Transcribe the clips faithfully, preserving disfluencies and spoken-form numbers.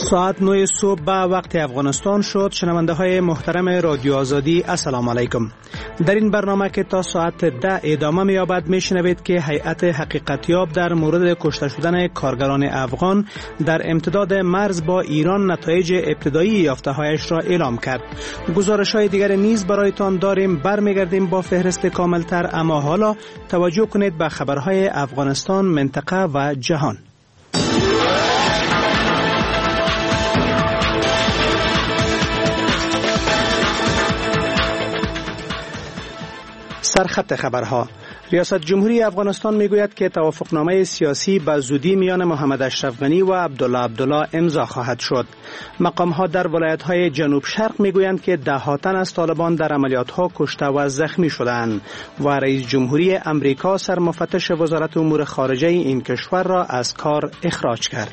ساعت نه صبح به وقت افغانستان شد. شنونده های محترم رادیو آزادی السلام علیکم. در این برنامه که تا ساعت ده ادامه می‌یابد میشنوید که هیئت حقیقتیاب در مورد کشته شدن کارگران افغان در امتداد مرز با ایران نتایج ابتدایی یافته‌هایش را اعلام کرد. گزارش‌های دیگر نیز برایتان داریم. برمیگردیم با فهرست کاملتر، اما حالا توجه کنید به خبرهای افغانستان، منطقه و جهان. سرخط خبرها. ریاست جمهوری افغانستان میگوید که توافقنامه سیاسی به زودی میان محمد اشرف غنی و عبدالله عبدالله امضا خواهد شد. مقام‌ها در ولایت‌های جنوب شرق میگویند که ده ها تن از طالبان در عملیات‌ها کشته و زخمی شدند و رئیس جمهوری امریکا سرمفتش وزارت امور خارجه این کشور را از کار اخراج کرد.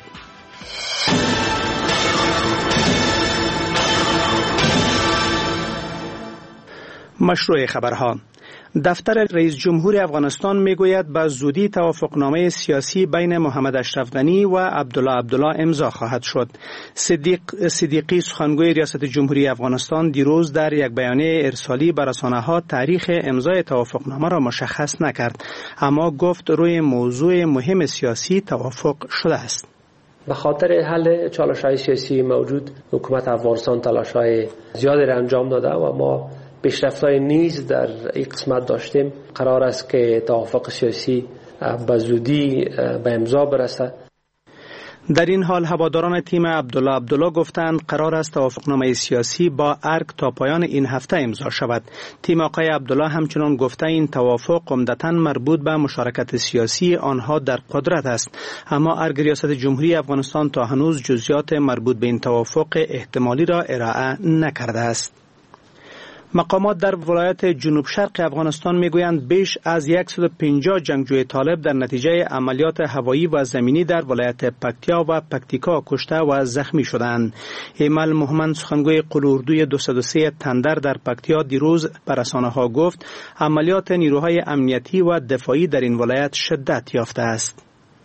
مشروع خبرها. دفتر رئیس جمهور افغانستان میگوید به زودی توافقنامه سیاسی بین محمد اشرف غنی و عبدالله عبدالله امضا خواهد شد. صدیق صدیقی سخنگوی ریاست جمهوری افغانستان دیروز در یک بیانیه ارسالی به رسانه‌ها تاریخ امضای توافقنامه را مشخص نکرد، اما گفت روی موضوع مهم سیاسی توافق شده است. به خاطر حل چالش‌های سیاسی موجود حکومت افغانستان تلاش‌های زیادی را انجام داده و ما پیشرفت‌های نیز در این قسمت داشتیم. قرار است که توافق سیاسی به زودی به امضا برسد. در این حال هواداران تیم عبدالله عبدالله گفتند قرار است توافقنامه سیاسی با ارگ تا پایان این هفته امضا شود. تیم آقای عبدالله همچنان گفته این توافق عمدتاً مربوط به مشارکت سیاسی آنها در قدرت است، اما ارگ ریاست جمهوری افغانستان تا هنوز جزئیات مربوط به این توافق احتمالی را ارائه نکرده است. مقامات در ولایت جنوب شرق افغانستان میگویند بیش از صد و پنجاه جنگجوی طالب در نتیجه عملیات هوایی و زمینی در ولایت پکتیا و پکتیکا کشته و زخمی شدند. ایمل محمد سخنگوی قلوردوی دویست و سه تندر در پکتیا دیروز به رسانه‌ها گفت عملیات نیروهای امنیتی و دفاعی در این ولایت شدت یافته است.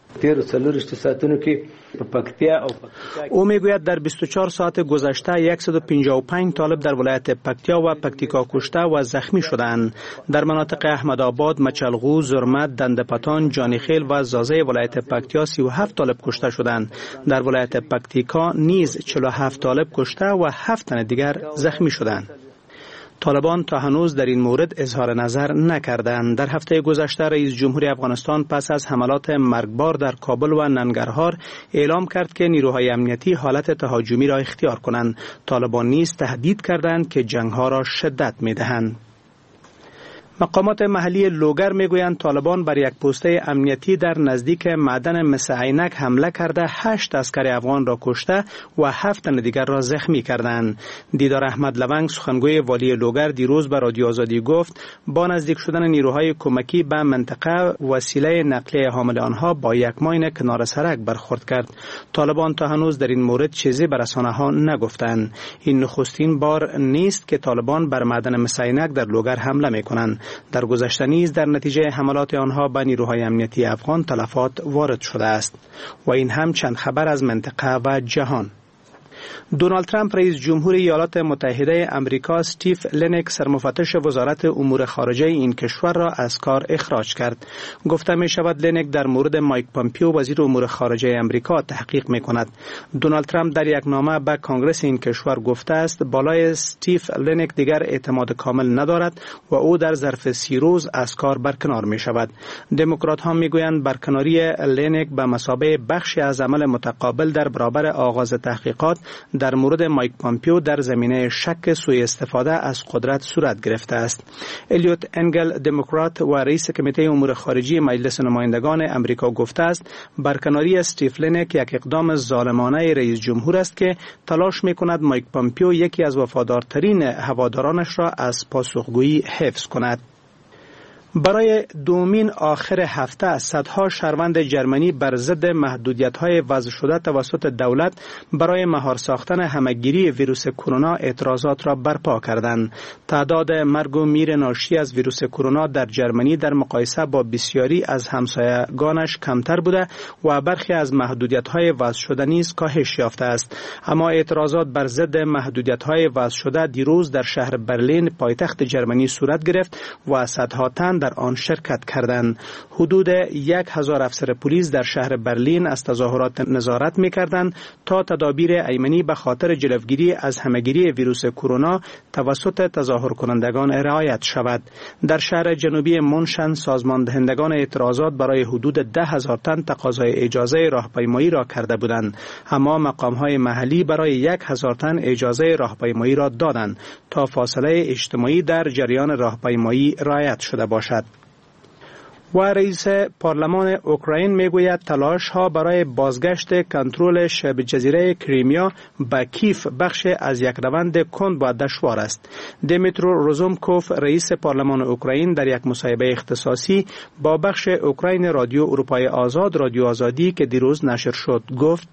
او میگوید در بیست و چهار ساعت گذشته صد و پنجاه و پنج طالب در ولایت پکتیا و پکتیکا کشته و زخمی شدند. در مناطق احمدآباد، مچلغو، زرمت، دندپتان، جانیخیل و زازه ولایت پکتیا سی و هفت طالب کشته شدند. در ولایت پکتیکا نیز چهل و هفت طالب کشته و هفت تن دیگر زخمی شدند. طالبان تا هنوز در این مورد اظهار نظر نکردند. در هفته گذشته رئیس جمهوری افغانستان پس از حملات مرگبار در کابل و ننگرهار اعلام کرد که نیروهای امنیتی حالت تهاجمی را اختیار کنند. طالبان نیز تهدید کردند که جنگ‌ها را شدت می‌دهند. مقامات محلی لوگر میگویند طالبان بر یک پوسته امنیتی در نزدیک معدن مس عینک حمله کرده هشت عسکر افغان را کشته و هفت تن دیگر را زخمی کردند. دیدار احمد لونگ سخنگوی والی لوگر دیروز به رادیو آزادی گفت با نزدیک شدن نیروهای کمکی به منطقه وسیله نقلیه حامل آنها با یک ماین کنار سرک برخورد کرد. طالبان تا هنوز در این مورد چیزی به رسانه‌ها نگفتند. این نخستین بار نیست که طالبان بر معدن مس عینک در لوگر حمله میکنند. در گذشته نیز در نتیجه حملات آنها به نیروهای امنیتی افغان تلفات وارد شده است. و این هم چند خبر از منطقه و جهان. دونالد ترامپ رئیس جمهور ایالات متحده امریکا استیو لنک سرمفتش وزارت امور خارجه این کشور را از کار اخراج کرد. گفته می شود لنک در مورد مایک پامپیو وزیر امور خارجه امریکا تحقیق می کند. دونالد ترامپ در یک نامه به کنگره این کشور گفته است بالای استیو لنک دیگر اعتماد کامل ندارد و او در ظرف سی روز از کار برکنار می شود. دموکرات ها می گویند برکناری لنک به مثابه بخشی از عمل متقابل در برابر آغاز تحقیقات در مورد مایک پامپیو در زمینه شک سوء استفاده از قدرت صورت گرفته است. الیوت انگل دموکرات و رئیس کمیته امور خارجی مجلس نمایندگان امریکا گفته است برکناری استیو لنک یک اقدام ظالمانه رئیس جمهور است که تلاش می‌کند مایک پامپیو یکی از وفادارترین هوادارانش را از پاسخگویی حفظ کند. برای دومین آخر هفته صدها شهروند جرمنی بر ضد محدودیت‌های وضع شده توسط دولت برای مهار ساختن همه‌گیری ویروس کرونا اعتراضات را برپا کردند. تعداد مرگ و میر ناشی از ویروس کرونا در جرمنی در مقایسه با بسیاری از همسایگانش کمتر بوده و برخی از محدودیت‌های وضع شده نیز کاهش یافته است. اما اعتراضات بر ضد محدودیت‌های وضع شده دیروز در شهر برلین پایتخت جرمنی صورت گرفت و صدها تن در آن شرکت کردند. حدود یک هزار افسر پلیس در شهر برلین از تظاهرات نظارت می‌کردند تا تدابیر ایمنی به خاطر جلوگیری از همه‌گیری ویروس کرونا توسط تظاهر کنندگان رعایت شود. در شهر جنوبی منشن سازمان دهندگان اعتراضات برای حدود ده هزار تن تقاضای اجازه راهپیمایی را کرده بودند، اما مقام‌های محلی برای یک هزار تن اجازه راهپیمایی را دادند تا فاصله اجتماعی در جریان راهپیمایی رعایت شده باشد. و رئیس پارلمان اوکراین میگوید تلاش ها برای بازگشت کنترل شبه جزیره کریمیا به کیف بخش از یک روند کند و دشوار است. دیمیترو روزومکوف رئیس پارلمان اوکراین در یک مصاحبه اختصاصی با بخش اوکراین رادیو اروپای آزاد رادیو آزادی که دیروز نشر شد گفت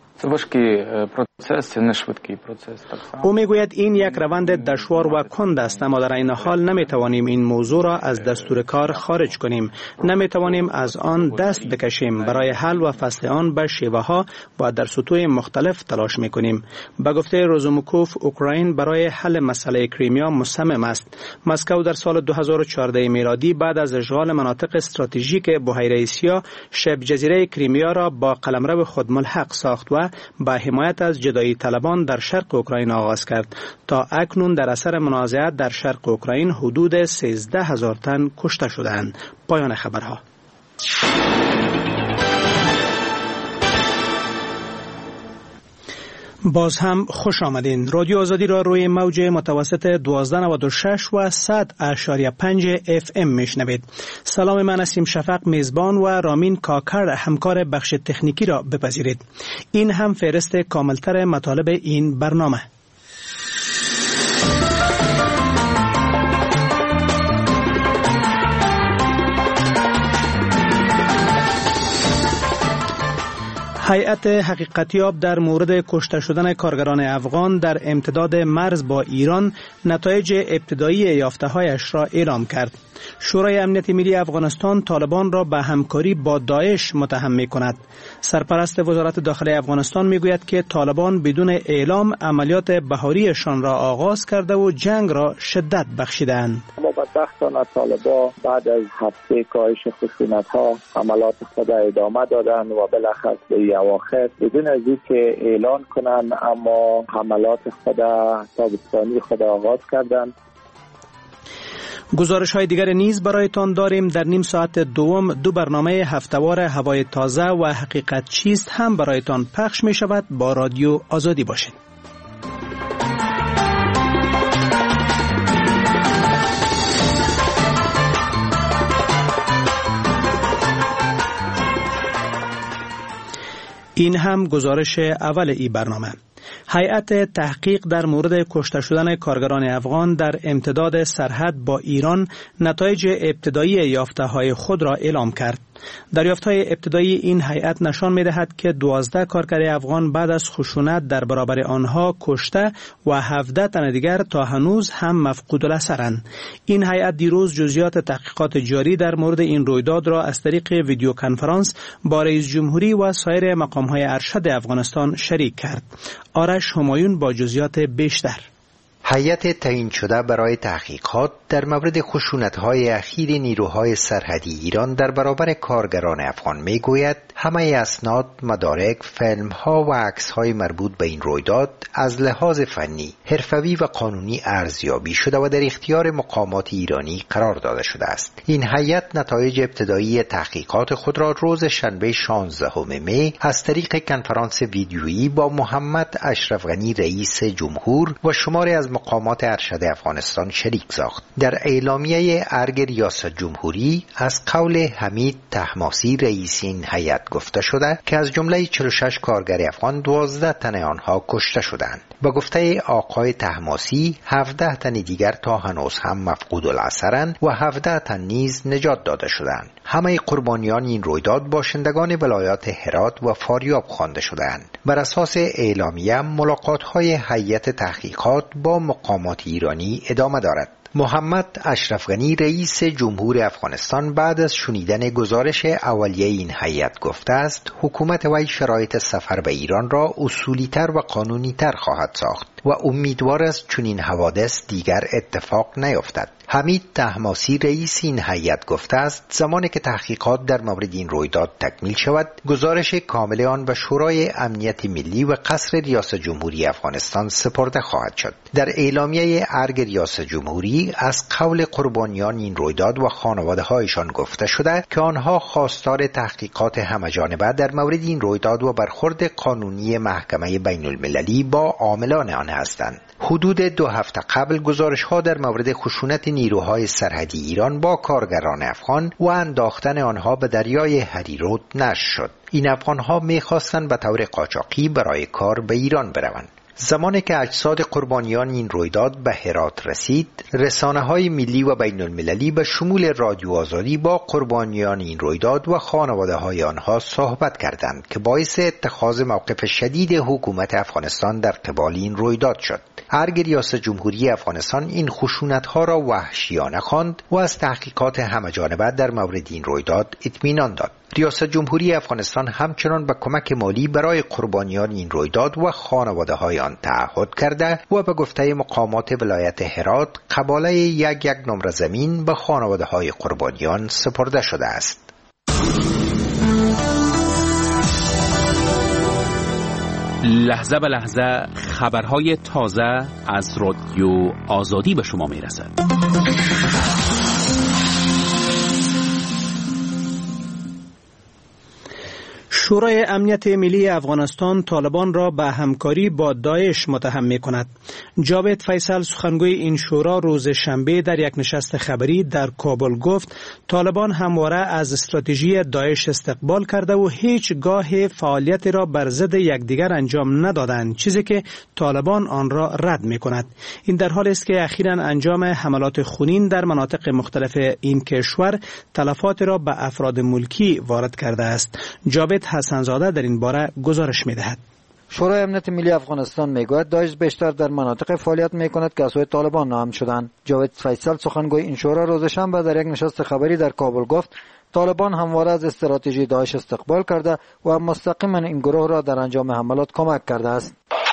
او میگوید این یک روند دشوار و کند است، اما در این حال نمیتوانیم این موضوع را از دستور کار خارج کنیم. نمیتوانیم از آن دست بکشیم. برای حل و فصل آن به شیوه ها و در سطوح مختلف تلاش میکنیم. به گفته روزومکوف اوکراین برای حل مسئله کریمیا مصمم است. مسکو در سال دو هزار و چهارده میلادی بعد از اشغال مناطق استراتژیک بحیره سیاه شبه جزیره کریمیا را با قلمرو خود ملحق ساخت و با حمایت از جدایی طلبان در شرق اوکراین آغاز کرد. تا اکنون در اثر منازعات در شرق اوکراین حدود سیزده هزار تن کشته شدند. پایان خبرها. باز هم خوش آمدین. رادیو آزادی را روی موج متوسط دوازده نود و شش و صد اشاریه پنج اف ام میشنوید. سلام، من اسیم شفق میزبان و رامین کاکر همکار بخش تکنیکی را بپذیرید. این هم فهرست کاملتر مطالب این برنامه. هیئت حقیقتیاب در مورد کشته شدن کارگران افغان در امتداد مرز با ایران نتایج ابتدایی یافته‌هایش را اعلام کرد. شورای امنیت ملی افغانستان طالبان را به همکاری با داعش متهم می‌کند. سرپرست وزارت داخلی افغانستان می‌گوید که طالبان بدون اعلام عملیات بهاریشان را آغاز کرده و جنگ را شدت بخشیدند. ما بدبختانه طالبان بعد از هفته کاهش خشونت‌ها عملیات خود ادامه دادند و بالاخره به اواخر بدون از اینکه اعلان کنند اما حملات خود تابستانی خود آغاز کردند. گزارش های دیگر نیز برایتان داریم. در نیم ساعت دوم دو برنامه هفتهوار هوای تازه و حقیقت چیست هم برایتان پخش می شود. با رادیو آزادی باشید. این هم گزارش اول ای برنامه. هیئت تحقیق در مورد کشته شدن کارگران افغان در امتداد سرحد با ایران نتایج ابتدایی یافته‌های خود را اعلام کرد. دریافت‌های ابتدایی این هیئت نشان می‌دهد که دوازده کارگر افغان بعد از خشونت در برابر آنها کشته و هفده تن دیگر تا هنوز هم مفقود الاثرند. این هیئت دیروز جزئیات تحقیقات جاری در مورد این رویداد را از طریق ویدیو کنفرانس با رئیس جمهوری و سایر مقام‌های ارشد افغانستان شریک کرد. آرش همایون با جزئیات بیشتر. هیئت تعیین شده برای تحقیقات در مورد خشونت‌های اخیر نیروهای سرحدی ایران در برابر کارگران افغان میگوید همه اسناد، مدارک، فیلم‌ها و عکس‌های مربوط به این رویداد از لحاظ فنی، حرفوی و قانونی ارزیابی شده و در اختیار مقامات ایرانی قرار داده شده است. این هیئت نتایج ابتدایی تحقیقات خود را روز شنبه شانزدهم می از طریق کنفرانس ویدیویی با محمد اشرف غنی رئیس جمهور و شماری از مقامات ارشد افغانستان شریک ساخت. در اعلامیه ارگ ریاست جمهوری از قول حمید طهماسی رئیس این هیئت گفته شده که از جمله چهل و شش کارگر افغان دوازده تن آنها کشته شدند. با گفته آقای طهماسی هفده تن دیگر تا هنوز هم مفقود الاثرند و هفده تن نیز نجات داده شدند. همه قربانیان این رویداد باشندگان ولایات هرات و فاریاب خوانده شدند. بر اساس اعلامیه ملاقات‌های هیئت تحقیقات با مقامات ایرانی ادامه دارد. محمد اشرف غنی رئیس جمهور افغانستان بعد از شنیدن گزارش اولیه این هیئت گفته است حکومت وی شرایط سفر به ایران را اصولی‌تر و قانونی‌تر خواهد ساخت و امیدوار است چنین حوادث دیگر اتفاق نیفتد. حمید طهماسی رئیس این هیئت گفته است زمانی که تحقیقات در مورد این رویداد تکمیل شود گزارش کامل آن به شورای امنیت ملی و قصر ریاست جمهوری افغانستان سپرده خواهد شد. در اعلامیه ارگ ریاست جمهوری از قول قربانیان این رویداد و خانواده‌هایشان گفته شده که آنها خواستار تحقیقات همه‌جانبه در مورد این رویداد و برخورد قانونی محکمه بین المللی با عاملان آن هستند. حدود دو هفته قبل گزارش‌ها در مورد خشونت نیروهای سرحدی ایران با کارگران افغان و انداختن آنها به دریای هریرود نشر شد. این افغان‌ها می‌خواستند به طور قاچاقی برای کار به ایران بروند. زمانی که اجساد قربانیان این رویداد به هرات رسید، رسانه‌های ملی و بین المللی به شمول رادیو آزادی با قربانیان این رویداد و خانواده‌های آنها صحبت کردند که باعث اتخاذ موقف شدید حکومت افغانستان در قبال این رویداد شد. ارگ ریاست جمهوری افغانستان این خشونت‌ها را وحشیانه خواند و از تحقیقات همه‌جانبه در مورد این رویداد اطمینان داد. ریاست جمهوری افغانستان همچنان به کمک مالی برای قربانیان این رویداد و خانواده‌های آن تعهد کرده و به گفته مقامات ولایت هرات قباله یک یک نمره زمین به خانواده‌های قربانیان سپرده شده است. لحظه به لحظه خبرهای تازه از رادیو آزادی به شما میرسد. شورای امنیت ملی افغانستان طالبان را به همکاری با داعش متهم می کند. جاوید فیصل سخنگوی این شورا روز شنبه در یک نشست خبری در کابل گفت طالبان همواره از استراتژی داعش استقبال کرده و هیچ گاه فعالیت را بر ضد یکدیگر انجام ندادند، چیزی که طالبان آن را رد می کند. این در حالی است که اخیراً انجام حملات خونین در مناطق مختلف این کشور تلفات را به افراد ملکی وارد کرده است. جاوید حسنزاده در این باره گزارش می‌دهد. شورای امنیت ملی افغانستان میگوید داعش بیشتر در مناطق فعالیت میکند که از سوی طالبان نام شدند. جاوید فیصل سخنگوی این شورا روز شنبه در یک نشست خبری در کابل گفت طالبان همواره از استراتژی داعش استقبال کرده و مستقیما این گروه را در انجام حملات کمک کرده است.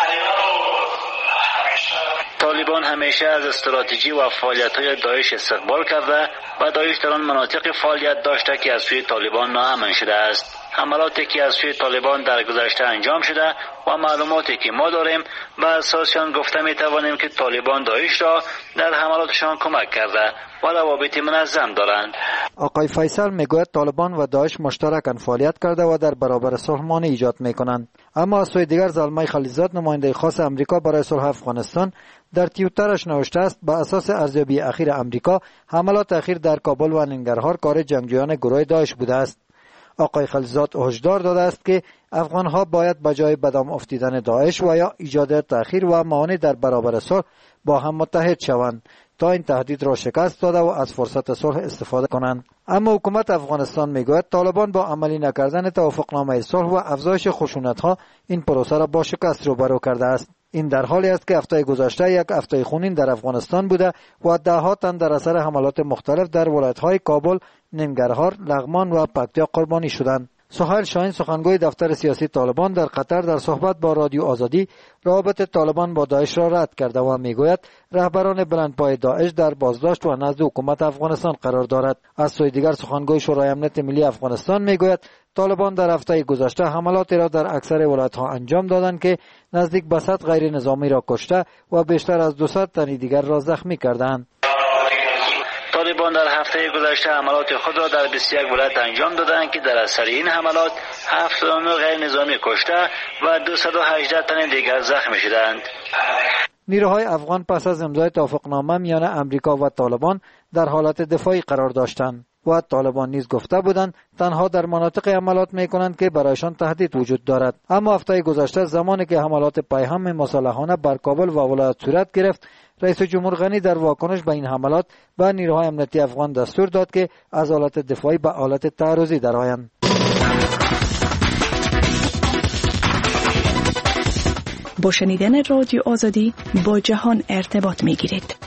طالبان همیشه از استراتژی و فعالیت‌های داعش استقبال کرده و داعش در آن مناطق فعالیت داشته که از سوی طالبان ناامن شده است. حملاتی که از سوی طالبان در گذشته انجام شده و معلوماتی که ما داریم به اساس آن گفته می توانیم که طالبان داعش را در حملاتشان کمک کرده و روابط منظم دارند. آقای فیصل میگوید طالبان و داعش مشترکاً فعالیت کرده و در برابر صلح مانع ایجاد میکنند. اما از سوی دیگر زلمه خلیلزاد نماینده خاص امریکا برای صلح افغانستان در توییترش نوشته است به اساس ارزیابی اخیر امریکا حملات اخیر در کابل و ننگرهار کار جنگجویان گروه داعش بوده است. آقای خلیلزاد هشدار داده است که افغانها باید به جای بدام افتیدن داعش و یا ایجاد تأخیر و معانه در برابر صلح با هم متحد شوند تا این تهدید را شکست داده و از فرصت صلح استفاده کنند. اما حکومت افغانستان میگوید طالبان با عملی نکردن توافقنامه صلح و افزایش خشونت‌ها این پروسه را با شکست روبرو کرده است. این در حالی است که هفته گذشته یک هفته خونین در افغانستان بوده و ده‌ها تن در اثر حملات مختلف در ولایت‌های کابل، ننگرهار، لغمان و پکتیا قربانی شدند. سهیل شاهین سخنگوی دفتر سیاسی طالبان در قطر در صحبت با رادیو آزادی روابط طالبان با داعش را رد کرده و میگوید رهبران بلندپای داعش در بازداشت و نزد حکومت افغانستان قرار دارد. از سوی دیگر سخنگوی شورای امنیت ملی افغانستان میگوید طالبان در هفته گذشته حملاتی را در اکثر ولایت‌ها انجام دادند که نزدیک به صد غیر نظامی را کشته و بیشتر از دویست تن دیگر را زخمی کردند. طالبان در هفته گذشته حملات خود را در بیست و یک ولایت انجام دادند که در اثر این حملات هفتاد و نه غیر نظامی کشته و دویست و هجده تن دیگر زخمی شدند. نیروهای افغان پس از امضای توافقنامه میان امریکا و طالبان در حالت دفاعی قرار داشتند و طالبان نیز گفته بودند تنها در مناطق حملات میکنند که برایشان تهدید وجود دارد. اما هفته گذشته زمانی که حملات پیهم مصالحانه بر کابل و ولایت صورت گرفت، رئیس جمهور غنی در واکنش به این حملات به نیروهای امنیتی افغان دستور داد که از حالت دفاعی به حالت تعرضی درآیند. با شنیدن رادیو آزادی با جهان ارتباط میگیرید.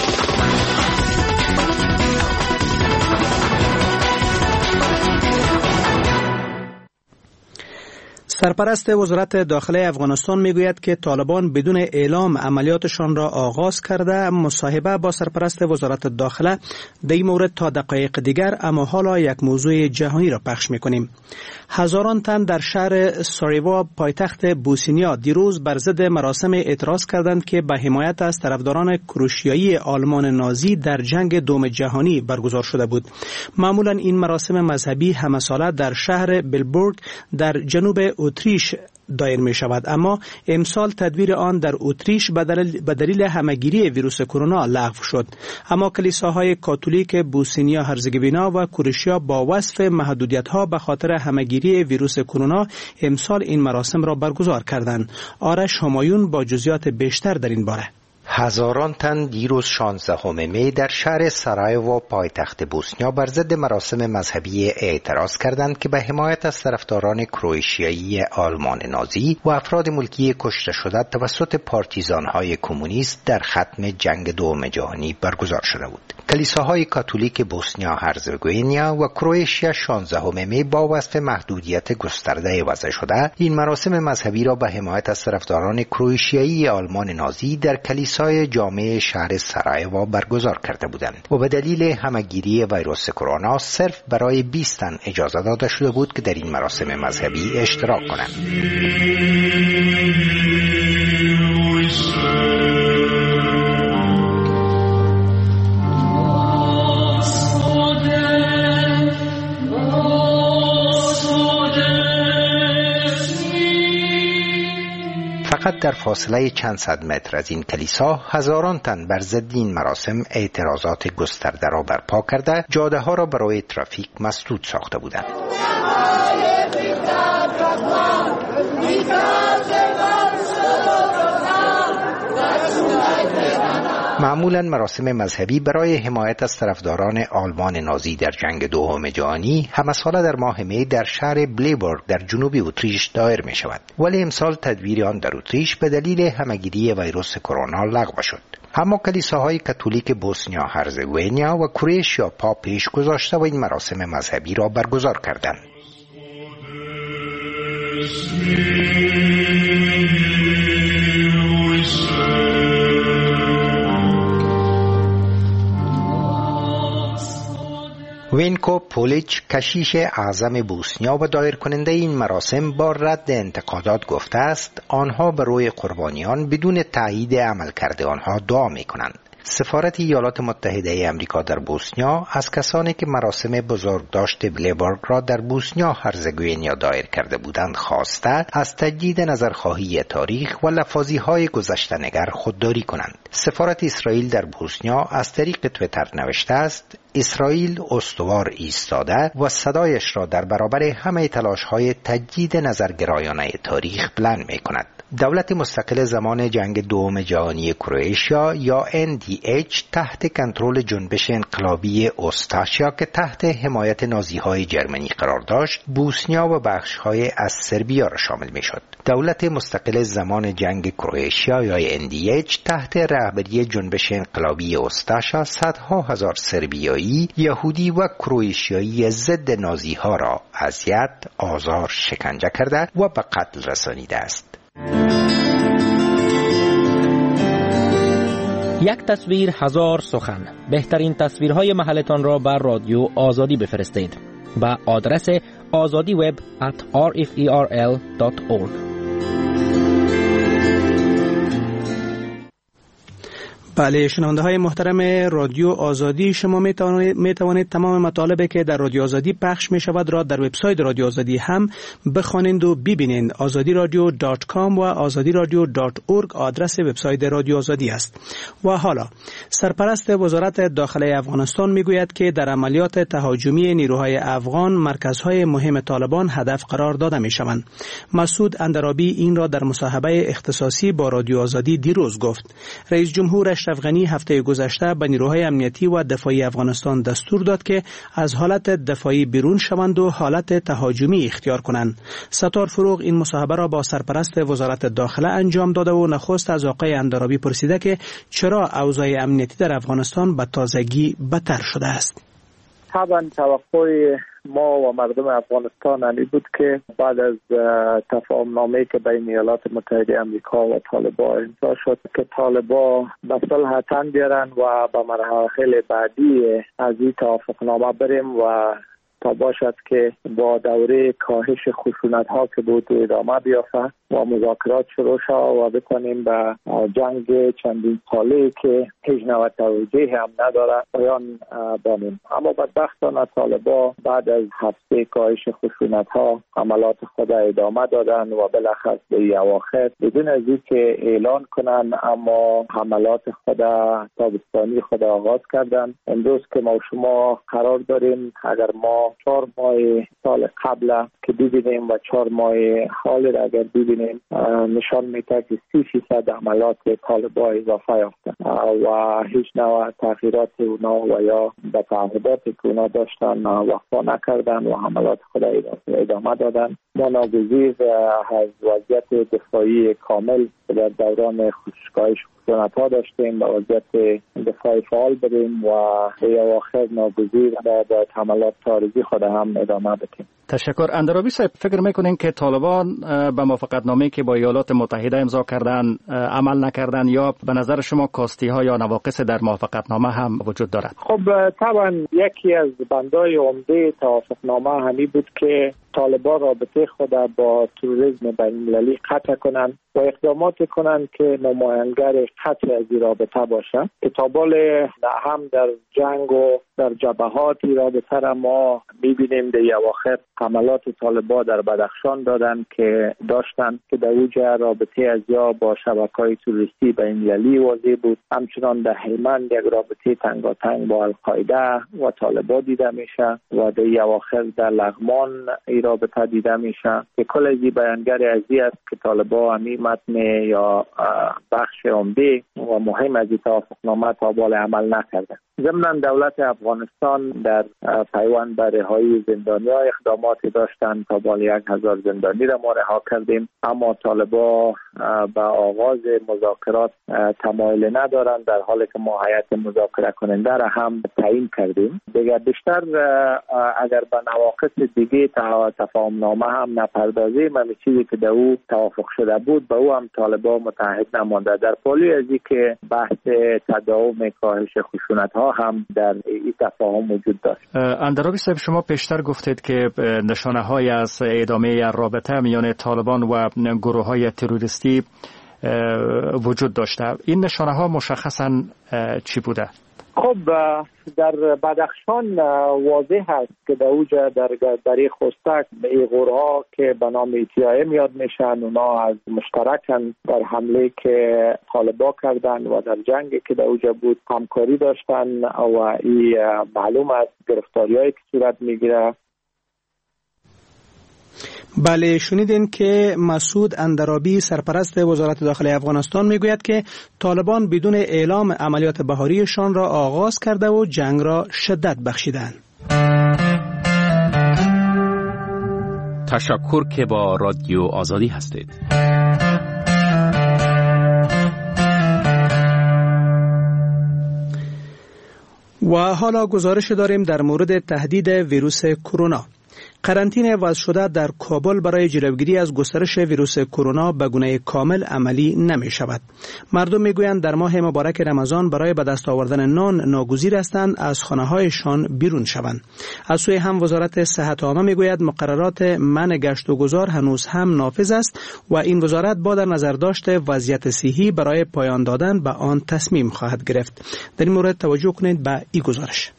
سرپرست وزارت داخله افغانستان میگوید که طالبان بدون اعلام عملیاتشان را آغاز کرده. مصاحبه با سرپرست وزارت داخله در این مورد تا دقایق دیگر، اما حالا یک موضوع جهانی را پخش میکنیم. هزاران تن در شهر ساریوا پایتخت بوسنیا دیروز بر ضد مراسم اعتراض کردند که به حمایت از طرفداران کروشیایی آلمان نازی در جنگ دوم جهانی برگزار شده بود. معمولا این مراسم مذهبی همه ساله در شهر بلبورگ در جنوب اتریش دایر می شود، اما امسال تدبیر آن در اتریش به دلیل همهگیری ویروس کرونا لغو شد. اما کلیساهای کاتولیک بوسنیا هرزگوینا و کروشیا با وصف محدودیت‌ها به خاطر همهگیری ویروس کرونا امسال این مراسم را برگزار کردند. آرش همایون با جزئیات بیشتر در این باره. هزاران تن دیروز شانزدهم می در شهر سارایوو پایتخت بوسنیا بر ضد مراسم مذهبی اعتراض کردند که به حمایت از طرفداران کروشیایی آلمان نازی و افراد ملکی کشته شده توسط پارتیزان‌های کمونیست در ختم جنگ دوم جهانی برگزار شده بود. کلیساهای کاتولیک بوسنیا هرزگوینیا و کرواتیا شانزدهم می با وصف محدودیت گسترده وضع شده این مراسم مذهبی را به حمایت از طرفداران کروشیایی آلمان نازی در کلیسای جامع شهر سارایوو برگزار کرده بودند و به دلیل همهگیری ویروس کرونا صرف برای بیست تن اجازه داده شده بود که در این مراسم مذهبی اشتراک کنند. فقط در فاصله چند صد متر از این کلیسا هزاران تن بر ضد این مراسم اعتراضات گسترده را برپا کرده جاده ها را برای ترافیک مسدود ساخته بودند. معمولا مراسم مذهبی برای حمایت از طرفداران آلمان نازی در جنگ دوم جهانی همه ساله در ماه می در شهر بلیبورگ در جنوب اتریش دایر می شود، ولی امسال تدبیر آن در اتریش به دلیل همهگیری ویروس کرونا لغو شد. اما کلیساهای کاتولیک بوسنیا هرزگوینیا و کرواتیا پا پیش گذاشته و این مراسم مذهبی را برگزار کردند. وینکو پولیچ کشیش اعظم بوسنیا و دایر کننده این مراسم با رد انتقادات گفته است آنها به روی قربانیان بدون تایید عملکرد آنها دعا می کنند. سفارت ایالات متحده امریکا در بوسنیا از کسانی که مراسم بزرگداشت بلیبورگ را در بوسنیا هرزگوینیا دایر کرده بودند خواسته از تجدید نظرخواهی تاریخ و لفاظی‌های گذشته‌نگر خودداری کنند. سفارت اسرائیل در بوسنیا از طریق توییتر نوشته است اسرائیل استوار ایستاده و صدایش را در برابر همه تلاش‌های تجدید نظرگرایانه تاریخ بلند می‌کند. دولت مستقل زمان جنگ دوم جهانی کرواتیا یا ان دی اچ تحت کنترل جنبش انقلابی اوستاشیا که تحت حمایت نازی‌های جرمنی قرار داشت، بوسنیا و بخش‌های از سربیا را شامل می‌شد. دولت مستقل زمان جنگ کرواتیا یا ان دی اچ تحت رهبری جنبش انقلابی اوستاشیا صدها هزار سربیایی، یهودی و کرواتیایی ضد نازی‌ها را اذیت، آزار، شکنجه کرده و به قتل رسانیده است. یک تصویر هزار سخن. بهترین تصویرهای محلتان را بر رادیو آزادی بفرستید با آدرس آزادی وب ات آر اف ای آر ال دات اورگ. بله، شنونده های محترم رادیو آزادی، شما می توانید, می توانید تمام مطالبی که در رادیو آزادی پخش می شود را در وبسایت رادیو آزادی هم بخوانید و ببینید. آزادی رادیو دات کام و آزادی رادیو دات اورگ آدرس وبسایت رادیو آزادی است. و حالا سرپرست وزارت داخله افغانستان می گوید که در عملیات تهاجمی نیروهای افغان مرکزهای مهم طالبان هدف قرار داده می شوند. مسعود اندرابی این را در مصاحبه اختصاصی با رادیو آزادی دیروز گفت. رئیس جمهور اشرف غنی هفته گذشته به نیروهای امنیتی و دفاعی افغانستان دستور داد که از حالت دفاعی بیرون شوند و حالت تهاجمی اختیار کنند. ستار فروغ این مصاحبه را با سرپرست وزارت داخله انجام داده و نخست از آقای اندرابی پرسیده که چرا اوضاع امنیتی در افغانستان به تازگی بدتر شده است. طبعا توقع ما و مردم افغانستان این بود که بعد از تفاهم نامه‌ای که بین ایالات متحده آمریکا و طالبان امضا شد که طالبان به صلح تن بیارن و به مراحل بعدی از این توافق نامه بریم و تا باشد که با دوره کاهش خشونت ها که بود ادامه بیافته و مذاکرات شروع شد و بتانیم به جنگ چندین ساله که هیچ نوع توجیه هم نداره پایان بانیم. اما بدبختانه طالبان بعد از هفته کاهش خشونت ها عملات خود ادامه دادن و بالاخره به اواخر بدون از اینکه اعلان کنن اما حملات خود تابستانی خود آغاز کردن. امروز که ما شما قرار داریم اگر ما چهار ماه سال قبل که ببینیم و چهار ماه حال را اگر ببینیم نشان میده که سی فیصد عملات طالبان اضافه یافته و هیچ نوع تغییرات اونا و یا به تعهداتی که اونا داشتن وفا نکردن و عملات خود ادامه دادن. ما ناگزیر از وضعیت دفاعی کامل در دوران خشکایش خشونت ها داشتیم و وضعیت دفاعی فعال بریم و به اواخر ناگزیر به حملات تاریخی خود هم ادامه بدیم. تشکر. اندرابی صاحب، فکر میکنین که طالبان به موافقتنامه‌ای که با ایالات متحده امضا کردن عمل نکردن یا به نظر شما کاستی ها یا نواقص در موافقتنامه هم وجود دارد؟ خب طبعا یکی از بندهای عمده توافقنامه همی بود که طالبان رابطه خود با تروریسم بین‌المللی قطع کنند و اقدامات کنند که نماینگر قطع از این رابطه باشه. کتابال هم در جنگ و در جبهاتی رابطه را ما میبینیم در اواخر حملات طالبان در بدخشان دادن که داشتن که در اوجه رابطه از یا با شبکه‌های تروریستی بین‌المللی واضح بود. همچنان در هلمند یک رابطه تنگاتنگ با القاعده و طالبان دیده میشه و در اواخر در لغمان این رابطه دیده میشه که کل از این بیانگر ازی است که طالبان همی متن یا بخش عمده و مهم از این توافقنامه تا بال عمل نکرده. ضمن دولت افغانستان در پیوند به رهایی زندانی‌ها اقداماتی داشتند تا بال یک هزار زندانی را ما رها کردیم، اما طالبان به آغاز مذاکرات تمایل ندارند در حالی که ما هیئت مذاکره کننده را هم تعیین کردیم. دیگر بیشتر اگر به نواقص دیگه تفاهم نامه هم نپردازیم، همین چیزی که در او توافق شده بود به او هم طالبان متحد نمانده. در پالی از این که بحث تداوم کاهش خشونت ها هم در این تفاهم وجود داشت. اندرابی صاحب، شما پیشتر گفتید که نشانه های از ادامه رابطه میان طالبان و گروه های تروریستی وجود داشته. این نشانه ها مشخصا چی بوده؟ خب در بدخشان واضح است که در اوجه در دری خستک ایغورها که به نام ایتیای میاد میشن، اونا از مشترکن در حمله که طالبان کردن و در جنگی که در اوجه بود همکاری داشتن و این معلوم است گرفتاریایی که صورت میگیره. بله، شنیدین که مسعود اندرابی سرپرست وزارت داخله افغانستان میگوید که طالبان بدون اعلام عملیات بهاریشان را آغاز کرده و جنگ را شدت بخشیدند. تشکر که با رادیو آزادی هستید. و حالا گزارش داریم در مورد تهدید ویروس کرونا. قرنطینه وضع شده در کابل برای جلوگیری از گسترش ویروس کرونا به گونه کامل عملی نمی شود. مردم می گویند در ماه مبارک رمضان برای به دست آوردن نان ناگزیر هستند از خانه هایشان بیرون شوند. از سوی هم وزارت صحت عامه می گوید مقررات منع گشت و گذار هنوز هم نافذ است و این وزارت با در نظر داشته وضعیت صحی برای پایان دادن به آن تصمیم خواهد گرفت. در این مورد توجه کنید به این گزارش.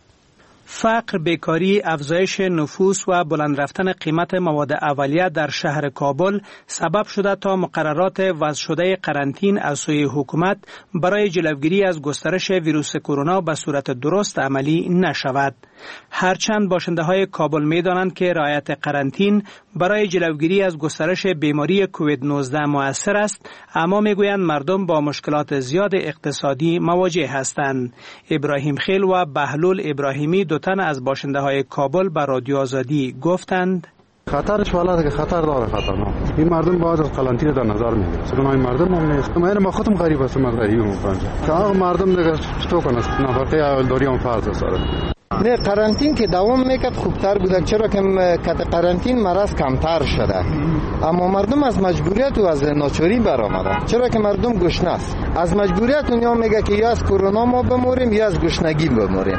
فقر، بیکاری، افزایش نفوس و بلند رفتن قیمت مواد اولیه در شهر کابل سبب شده تا مقررات وضع شده قرنطین از سوی حکومت برای جلوگیری از گسترش ویروس کرونا به صورت درست عملی نشود. هرچند باشنده های کابل می دانند که رعایت قرنطین برای جلوگیری از گسترش بیماری کووید نوزده مؤثر است، اما می گویند مردم با مشکلات زیاد اقتصادی مواجه هستند. ابراهیم خیل و بهلول ابراهیمی دو تن از باشنده های کابل به رادیو آزادی گفتند خطرش والا که خطر داره خطرناک. این مردم باید از قرنطینه در نظر میگیره. چون این مردم هم نیست. من ما خودم غریب هستم، من غریبم اونجا. که آقا مردم دیگه چطور کنه؟ نفقه اولداری هم فرض است. نه قرنطین که دوام میکرد خوبتر بود، چرا که قرنطین مرض کمتر شده، اما مردم از مجبوریت و از ناچاری برآمدن، چرا که مردم گشنه است. از مجبوریت اونیا میگه که یا از کرونا ما بموریم یا از گشنگی بموریم.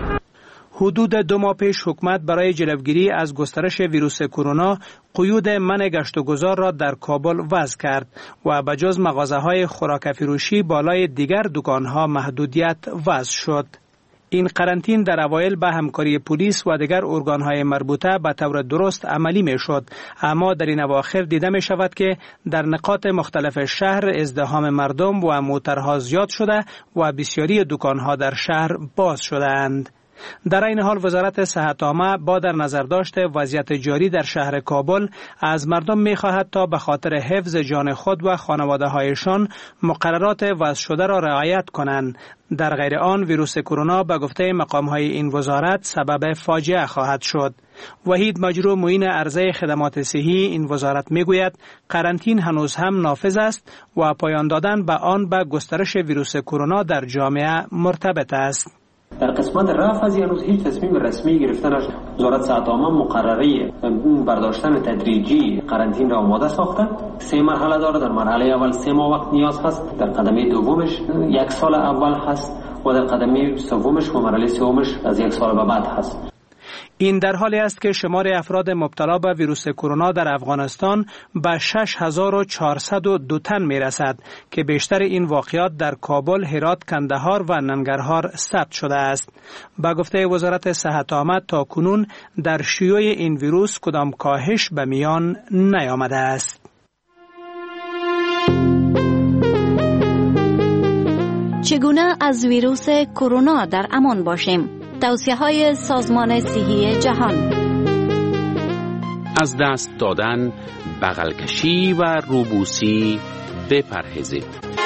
حدود دو ماه پیش حکومت برای جلوگیری از گسترش ویروس کرونا قیود منع گشت و گذار را در کابل وضع کرد و بجز مغازه‌های خوراک فروشی بالای دیگر دکان‌ها محدودیت وضع شد. این قرنطین در اوایل به همکاری پلیس و دیگر ارگان‌های مربوطه به طور درست عملی می‌شد، اما در این اواخر دیده می‌شود که در نقاط مختلف شهر ازدحام مردم و موترها زیاد شده و بسیاری دکان‌ها در شهر باز شده‌اند. در این حال وزارت صحت عامه با در نظر داشته وضعیت جاری در شهر کابل از مردم می‌خواهد تا به خاطر حفظ جان خود و خانواده‌هایشان مقررات وضع شده را رعایت کنند. در غیر آن ویروس کرونا به گفته مقام‌های این وزارت سبب فاجعه خواهد شد. وحید مجروح معین عرضه خدمات صحی این وزارت میگوید قرنطین هنوز هم نافذ است و پایان دادن به آن به گسترش ویروس کرونا در جامعه مرتبط است. در قسمت رفع از هنوز هیچ تصمیم رسمی گرفته نشده. وزارت صحت عامه مقرره برداشتن تدریجی قرنطین را آماده ساخته. سه مرحله داره. در مرحله اول سه ماه وقت نیاز هست، در قدمه دومش یک سال اول هست و در قدمه سومش و مرحله سومش از یک سال به بعد هست. این در حالی است که شمار افراد مبتلا به ویروس کرونا در افغانستان به شش هزار و چهارصد و دو تن می رسد که بیشتر این واقعات در کابل، هرات، کندهار و ننگرهار ثبت شده است. با گفته وزارت صحت عامه تا کنون در شیوع این ویروس کدام کاهش به میان نیامده است. چگونه از ویروس کرونا در امان باشیم؟ توصیه های سازمان صحی جهان: از دست دادن، بغل کشی و روبوسی بپرهیزید.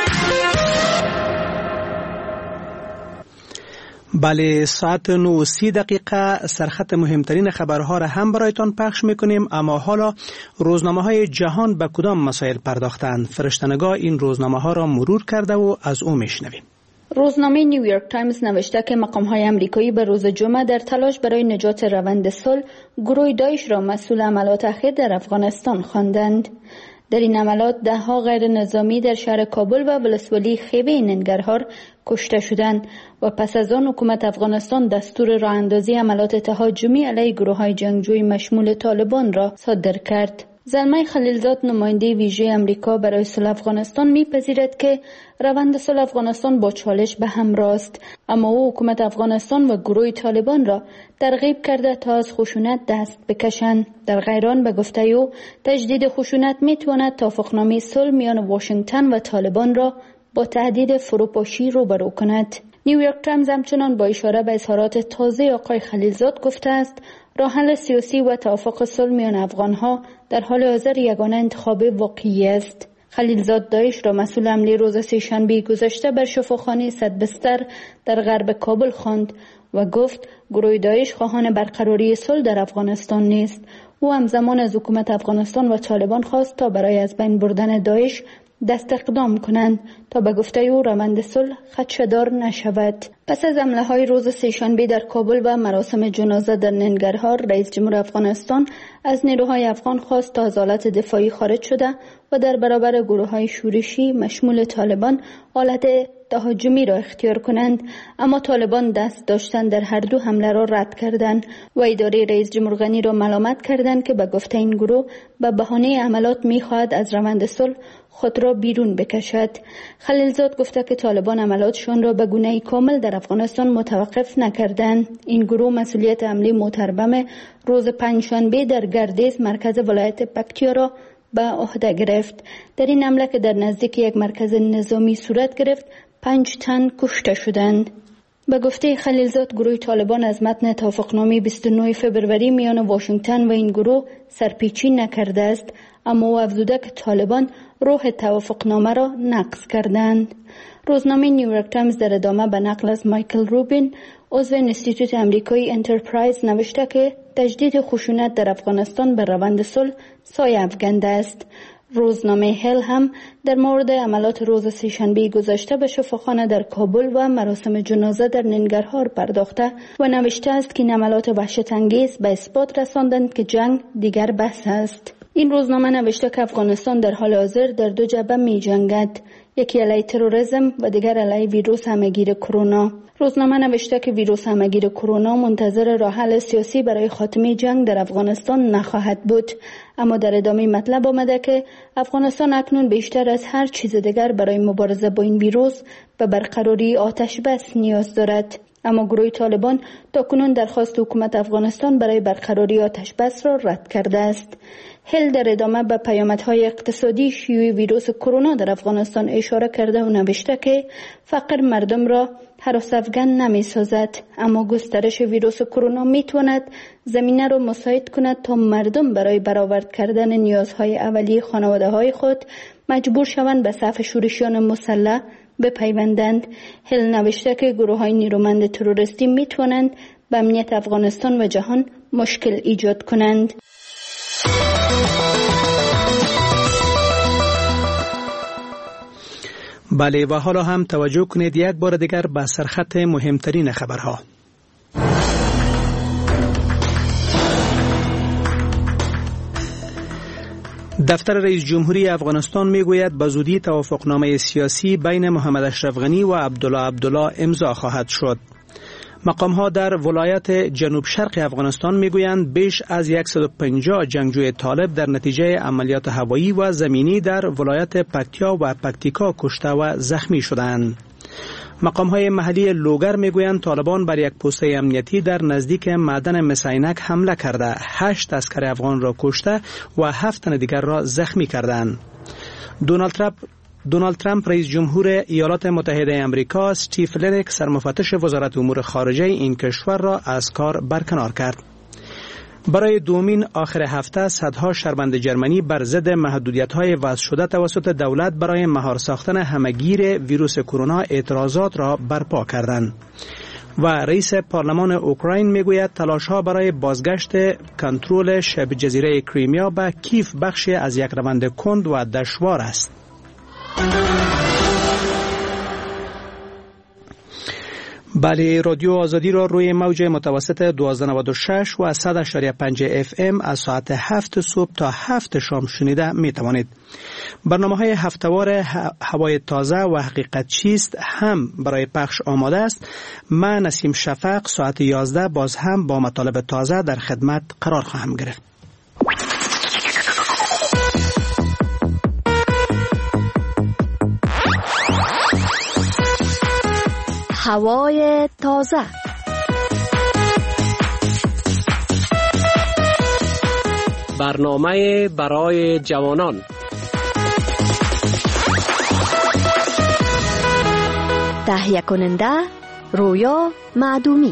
بله، ساعت نه و سی دقیقه سرخط مهمترین خبرها را هم برایتان پخش میکنیم. اما حالا روزنامه های جهان به کدام مسائل پرداختند؟ فرشتنگاه این روزنامه ها را مرور کرده و از او میشنویم. روزنامه نیویورک تایمز نوشته که مقام‌های آمریکایی به روز جمعه در تلاش برای نجات روند صلح گروه داعش را مسئول عملیات اخیر در افغانستان خواندند. در این عملیات ده ها غیر نظامی در شهر کابل و ولسوالی خیبه ننگرهار کشته شدند و پس از آن حکومت افغانستان دستور راه اندازی عملیات تهاجمی علیه گروه‌های جنگجوی مشمول طالبان را صادر کرد. زلمه خلیلزاد نماینده ویژه امریکا برای صلح افغانستان میپذیرد که روند صلح افغانستان با چالش به همراه است، اما او حکومت افغانستان و گروه طالبان را ترغیب کرده تا از خشونت دست بکشند. در غیر آن به گفته او تجدید خشونت میتواند توافقنامه صلح میان واشنگتن و طالبان را با تهدید فروپاشی روبرو کند. نیویورک تایمز همچنان با اشاره به اظهارات تازه آقای خلیلزاد گفته است راه حل سیاسی و توافق صلح میان افغانها در حال حاضر یگانه انتخاب واقعی است. خلیلزاد داعش را مسئول حمله روز سه‌شنبه گذشته بر شفاخانه صد بستر در غرب کابل خواند و گفت گروه داعش خواهان برقراری صلح در افغانستان نیست. او همزمان از حکومت افغانستان و طالبان خواست تا برای از بین بردن داعش دست اقدام کنند تا به گفته او روند صلح خدشه‌دار نشود. پس از حمله های روز سه‌شنبه در کابل و مراسم جنازه در ننگرهار، رئیس جمهور افغانستان از نیروهای افغان خواست تا از حالت دفاعی خارج شده و در برابر گروه های شورشی مشمول طالبان حالت تهاجمی را اختیار کنند، اما طالبان دست داشتن در هر دو حمله را رد کردند و اداره رئیس جمهور غنی را ملامت کردند که به گفته این گروه به بهانه عملات می‌خواهد از روند صلح خود را بیرون بکشد. خلیلزاد گفته که طالبان عملاتشان را به گونه‌ای کامل در افغانستان متوقف نکردند. این گروه مسئولیت حمله محترم روز پنجشنبه در گردیز مرکز ولایت پکتیا را به عهده گرفت. در این حمله که در نزدیک یک مرکز نظامی صورت گرفت، پنج تن کشته شدند. به گفته خلیلزاد، گروه طالبان از متن توافقنامه بیست و نه فوریه میان واشنگتن و این گروه سرپیچی نکرده است، اما او افزوده که طالبان روح توافقنامه را نقض کردند. روزنامه نیویورک تایمز در ادامه به نقل از مایکل روبین، عضو انستیتوت امریکایی انترپرایز، نوشته که تجدید خشونت در افغانستان به روند صلح سایه افکنده است. روزنامه هل هم در مورد عملات روز سه‌شنبه گذشته به شفاخانه در کابل و مراسم جنازه در ننگرهار پرداخته و نوشته است که این عملات وحشت انگیز به اثبات رساندند که جنگ دیگر بس است. این روزنامه نوشته که افغانستان در حال حاضر در دو جبهه می جنگد، یکی علیه تروریسم و دیگر علیه ویروس همهگیر کرونا. روزنامه نوشته که ویروس همهگیر کرونا منتظر راه حل سیاسی برای خاتمه جنگ در افغانستان نخواهد بود، اما در ادامه مطلب آمده که افغانستان اکنون بیشتر از هر چیز دیگر برای مبارزه با این ویروس به برقراری آتش بس نیاز دارد. اما گروه طالبان تاکنون درخواست حکومت افغانستان برای برقراری آتش بس را رد کرده است. هل در ادامه به پیامدهای اقتصادی شیوع ویروس کرونا در افغانستان اشاره کرده و نوشته که فقر مردم را هراس افکن نمی سازد، اما گسترش ویروس کرونا می تواند زمینه را مساعد کند تا مردم برای برآورد کردن نیازهای اولیه خانواده های خود مجبور شوند به صف شورشیان مسلح بپیوندند. هل نوشته که گروه های نیرومند تروریستی می توانند به امنیت افغانستان و جهان مشکل ایجاد کنند. بله، و حالا هم توجه کنید یک بار دیگر به سرخط مهمترین خبرها. دفتر رئیس جمهوری افغانستان میگوید به زودی توافقنامه سیاسی بین محمد اشرف غنی و عبدالله عبدالله امضا خواهد شد. مقام‌ها در ولایت جنوب شرق افغانستان میگویند بیش از صد و پنجاه جنگجوی طالب در نتیجه عملیات هوایی و زمینی در ولایت پکتیا و پکتیکا کشته و زخمی شدند. مقام‌های محلی لوگر میگویند طالبان بر یک پوسته امنیتی در نزدیک معدن مسینک حمله کرده، هشت عسکر افغان را کشته و هفت تن دیگر را زخمی کردند. دونالد ترامپ دونالد ترامپ رئیس جمهور ایالات متحده آمریکا استیو لنک سرمفتش وزارت امور خارجه این کشور را از کار برکنار کرد. برای دومین آخر هفته صدها شهروند جرمنی بر ضد محدودیت‌های وضع شده توسط دولت برای مهار ساختن همهگیر ویروس کرونا اعتراضات را برپا کردند. و رئیس پارلمان اوکراین میگوید تلاش‌ها برای بازگشت کنترل شبه جزیره کریمیا به کیف بخشی از یک روند کند و دشوار است. بله، رادیو آزادی را روی موج متوسط دویست و نود و شش و صد و پنج اف ام از ساعت هفت صبح تا هفت شام شنیده می توانید. برنامه های هفته‌وار هوای تازه و حقیقت چیست هم برای پخش آماده است. من نسیم شفق ساعت یازده باز هم با مطالب تازه در خدمت قرار خواهم گرفت. هوای تازه. برنامه برای جوانان. تهیه کننده رویا معدومی.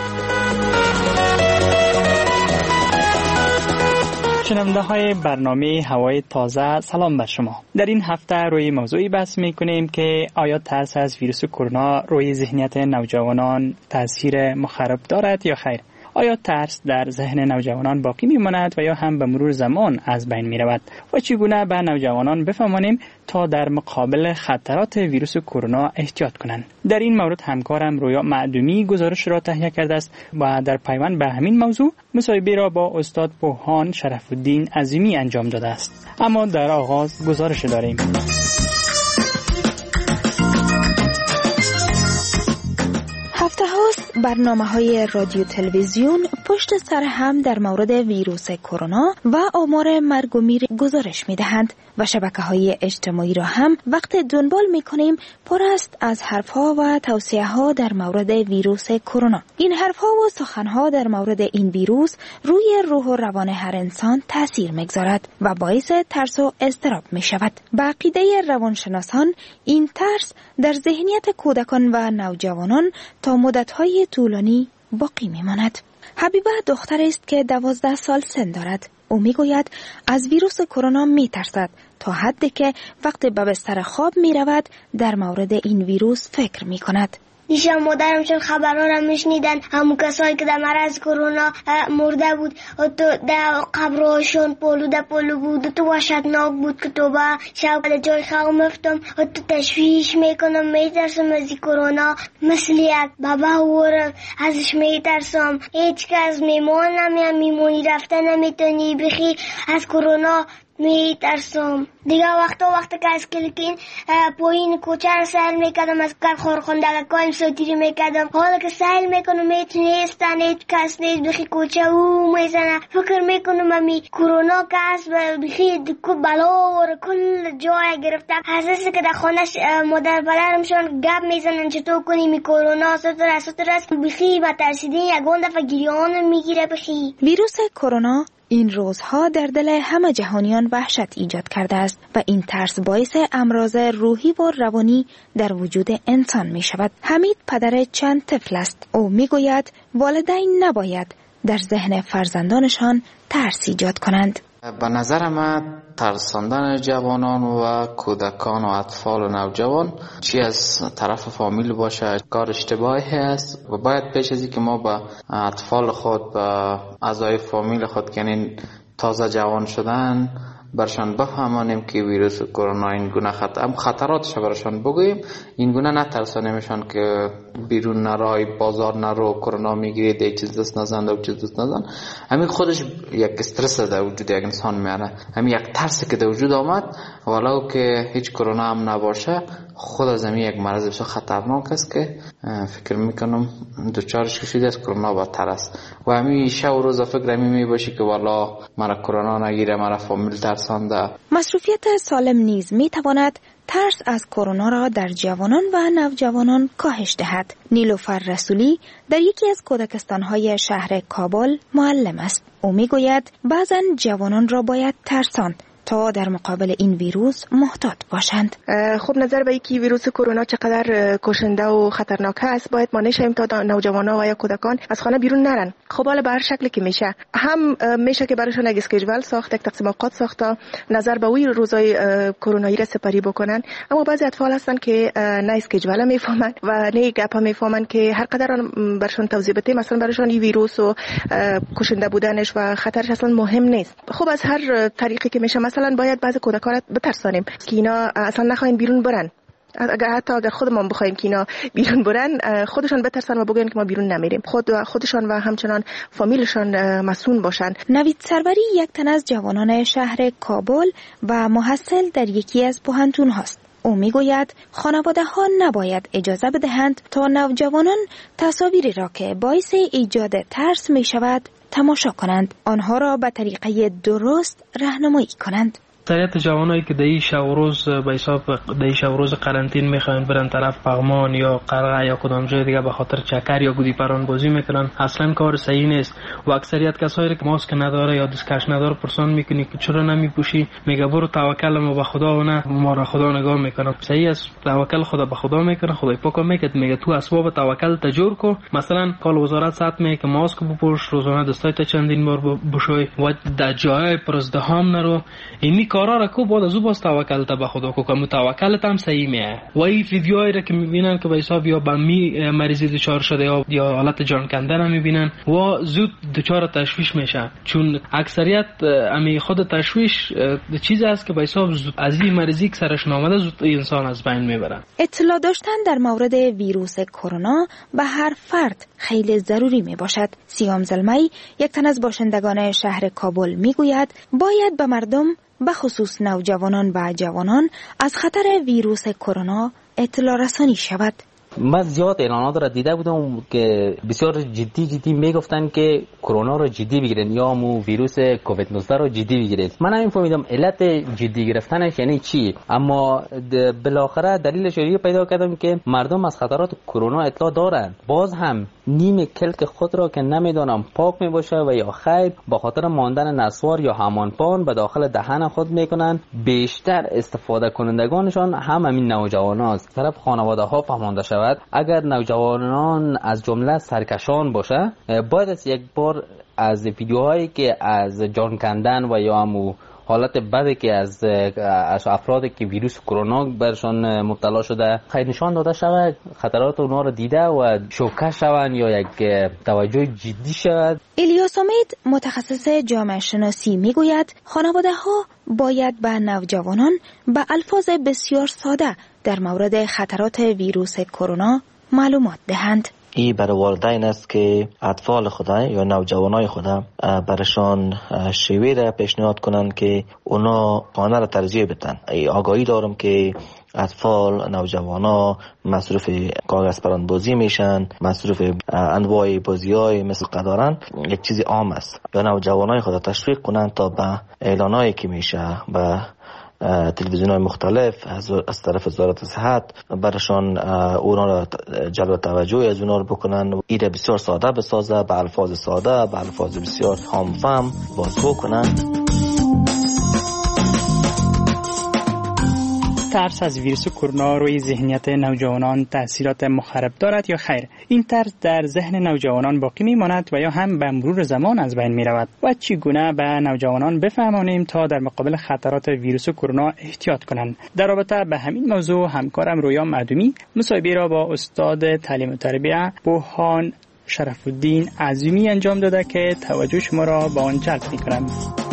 شنونده های برنامه هوای تازه، سلام بر شما. در این هفته روی موضوعی بحث می کنیم که آیا ترس از ویروس کرونا روی ذهنیت نوجوانان تاثیر مخرب دارد یا خیر؟ آیا ترس در ذهن نوجوانان باقی میماند و یا هم به مرور زمان از بین می رود و چگونه به نوجوانان بفهمانیم تا در مقابل خطرات ویروس کرونا احتیاط کنند؟ در این مورد همکارم رویا معدومی گزارش را تهیه کرده است و در پیوند به همین موضوع مصاحبه را با استاد پوهان شرف الدین عظیمی انجام داده است. اما در آغاز گزارش داریم. هفته هاست برنامه های رادیو تلویزیون پشت سر هم در مورد ویروس کرونا و آمار مرگ و میر گزارش می دهند و شبکه های اجتماعی را هم وقت دنبال می کنیم پر است از حرف ها و توصیه ها در مورد ویروس کرونا. این حرف ها و سخن ها در مورد این ویروس روی روح و روان هر انسان تاثیر میگذارد و باعث ترس و اضطراب می شود. به عقیده روانشناسان این ترس در ذهنیت کودکان و نوجوانان تا مدت‌های طولانی باقی می‌ماند. حبیبه دختری است که دوازده سال سن دارد. او می‌گوید از ویروس کرونا می‌ترسد تا حدی که وقتی به بستر خواب می‌رود در مورد این ویروس فکر می‌کند. دیشب مادرم چون خبرها را میشنیدن همون کسایی که در مرض کرونا مرده بود و تو در قبرهاشون پولوده پولو بود و تو وحشتناک بود که تو با شب در جای خواب مفتم و تو تشویش میکنم میترسم از کرونا مثل یک بابا ور ازش میترسم. هیچ کس میمونم یا میمونی رفته نمیتونی بخی از کرونا می ترسم. دیگه وقتا وقتا که از کلیکین پایین کوچه رو سهل میکردم از کار خورخونده کایم سوتیری میکردم. حالا که سهل میکنم میتونستن هیچ کس نیست بخی کوچه او میزنه. فکر میکنم امی کرونا که از بخی بلا و کل جای گرفته. حساسی که در خانش مادر پدرمشون گپ میزنن چطور کنی می کرونا سطر است سطر است بخی و ترسیدین یکون دفعه گریان میگیره بخی. ویروس کرونا این روزها در دل همه جهانیان وحشت ایجاد کرده است و این ترس باعث امراض روحی و روانی در وجود انسان می شود. حمید پدر چند طفل است. او می گوید والدین نباید در ذهن فرزندانشان ترس ایجاد کنند. به نظر من ترساندن جوانان و کودکان و اطفال و نوجوان چی از طرف فامیل باشه کار اشتباهی است و باید پیش از اینکه ما به اطفال خود به اعضای فامیل خود یعنی تازه جوان شدن برشان بفهمانیم که ویروس کرونا این گونه خطر خطراتش برشان بگوییم، این گونه نترسانیمشان که بیرون نرای بازار نرو کرونا میگیرید یک چیز دست نزن و چیز دست نزن. همین خودش یک استرس در وجود یک انسان میاره، همین یک ترسی که در وجود آمد ولو که هیچ کرونا هم نباشه خود از همین یک مرض بسیار خطرناک است که فکر میکنم دوچارش کشیده از کرونا بدتر است و همین شب و روز فکر همین میباشی که والا مرا کرونا نگیره مرا فامیل ترسانده. مصروفیت سالم نیز میتواند ترس از کرونا را در جوانان و نوجوانان کاهش دهد. نیلوفر رسولی در یکی از کودکستان‌های شهر کابل معلم است. او میگوید بعضا جوانان را باید ترساند تا در مقابل این ویروس محتاط باشند. خب نظر به اینکه ویروس کرونا چقدر کشنده و خطرناک است باید مانع شیم تا نوجوانان و یا کودکان از خانه بیرون نرن. خب حالا به هر شکلی که میشه هم میشه که برایشون یک اسکیجول ساخت، یک تقسیم اوقات ساخت نظر به وی روزای کرونایی را سپری بکنن. اما بعضی اطفال هستن که نه اسکیجول میفهمن و نه گپ میفهمن که هر قدر برشون توضیح بدیم مثلا برایشون این ویروس و کشنده بودنش و خطرش اصلا مهم نیست. خب از هر طریقی که میشه مثلا باید بعضی کودکان بترسانیم که اینا اصلا نخواهیم بیرون برن. اگر حتی اگر خودمون بخوایم که اینا بیرون برن خودشان بترسن و بگن که ما بیرون نمیریم. خود خودشان و همچنان فامیلشان مسئول باشن. نوید سروری یک تن از جوانان شهر کابل و محصل در یکی از پوهنتون هاست. او میگوید خانواده ها نباید اجازه بدهند تا نوجوانان تصاویری را که باعث ایجاد ترس می شود تماشا کنند، آنها را به طریقه درست راهنمایی کنند. اکثریت جوانایی که دهی شب و روز به حساب دهی شب و روز قرنطین میخوان برن طرف پغمان یا قرغه یا کدام جای دیگه به خاطر چکر یا گودی پران بازی میکنن، اصلا کار صحیح نیست. و اکثریت کسایی که ماسک نداره یا دستکش نداره پرسان میکنی که چرا نمیپوشی، میگه برو توکل ما به خدا و نه ما را خدا نگاه میکنه. صحیح است، توکل خدا به خدا میکنه، خدای پاک میگه میگه تو اسباب توکل تجور کو. مثلا کال وزارت ساعت میگه که ماسک بپوش، روزانه دستای تا چندین بار بشوی و در جای پر ازدحام نرو. این کار کارا را کو بعد از او باز توکل تا به خدا کو که متوکلت هم صحیح میه و این ویدیوهایی را که میبینن که به حساب یا به می مریضی دچار شده یا یا حالت جان کندن میبینن و زود دچار تشویش میشن، چون اکثریت امی خود تشویش چیزی است که به حساب از این مریضی که سرش نامده زود انسان از بین میبرن. اطلاع داشتن در مورد ویروس کرونا به هر فرد خیلی ضروری می باشد. سیام زلمی، یک تن از باشندگان شهر کابل، می گوید باید به مردم به خصوص نوجوانان و جوانان از خطر ویروس کرونا اطلاع رسانی شود. من زیاد اعلانات را دیده بودم که بسیار جدی جدی میگفتن که کرونا رو جدی بگیرین یا مو ویروس کووید نوزده رو جدی بگیرین. من هم فهمیدم علت جدی گرفتنش یعنی چی، اما بالاخره دلیلش رو پیدا کردم که مردم از خطرات کرونا اطلاع دارن، باز هم نیم کلک خود را که نمیدونم پاک میباشه و یا خیر با خاطر ماندن نسوار یا هامانپان به داخل دهن خود میکنن. بیشتر استفاده کنندگانشان هم همین نوجواناست. طرف خانواده ها فهمانده شود اگر نوجوانان از جمله سرکشان باشه، باید از یک بار از ویدیوهایی که از جان کندن و یا همو حالت بدی که از از افرادی که ویروس کرونا برشان مبتلا شده خیر نشان داده شود، خطرات اونها رو دیده و شوکه شوند یا یک توجه جدی شود. الیاس امید، متخصص جامعه شناسی، میگوید خانواده ها باید به نوجوانان به الفاظ بسیار ساده در مورد خطرات ویروس کرونا معلومات دهند. ای برای والدین است که اطفال خدا یا نوجوانای خدا برشان شیوه را پیشنهاد کنند که اونا خانه را ترجیح بدن. ای آگاهی دارم که اطفال نوجوانا مصروف کاغذ پران بازی میشن، مصروف انواع بازی های مثل قدارن، یک چیز عام است. یا نوجوانای خدا تشویق کنند تا به اعلانایی که میشه به تلویزیون‌های مختلف از طرف وزارت صحت برشان اونا را جلب توجه از اونا رو بکنن، ایده بسیار ساده بسازه، به الفاظ ساده، به الفاظ بسیار عام‌فهم بازگو کنن. ترس از ویروس کرونا روی ذهنیت نوجوانان تأثیرات مخرب دارد یا خیر؟ این ترس در ذهن نوجوانان باقی میماند و یا هم به مرور زمان از بین میرود؟ و چگونه به نوجوانان بفهمانیم تا در مقابل خطرات ویروس کرونا احتیاط کنند؟ در رابطه به همین موضوع همکارم رویا معدومی مصاحبه را با استاد تعلیم و تربیت بوهان شرف الدین عظیمی انجام داده که توجه شما را به آن جلب می‌کنم.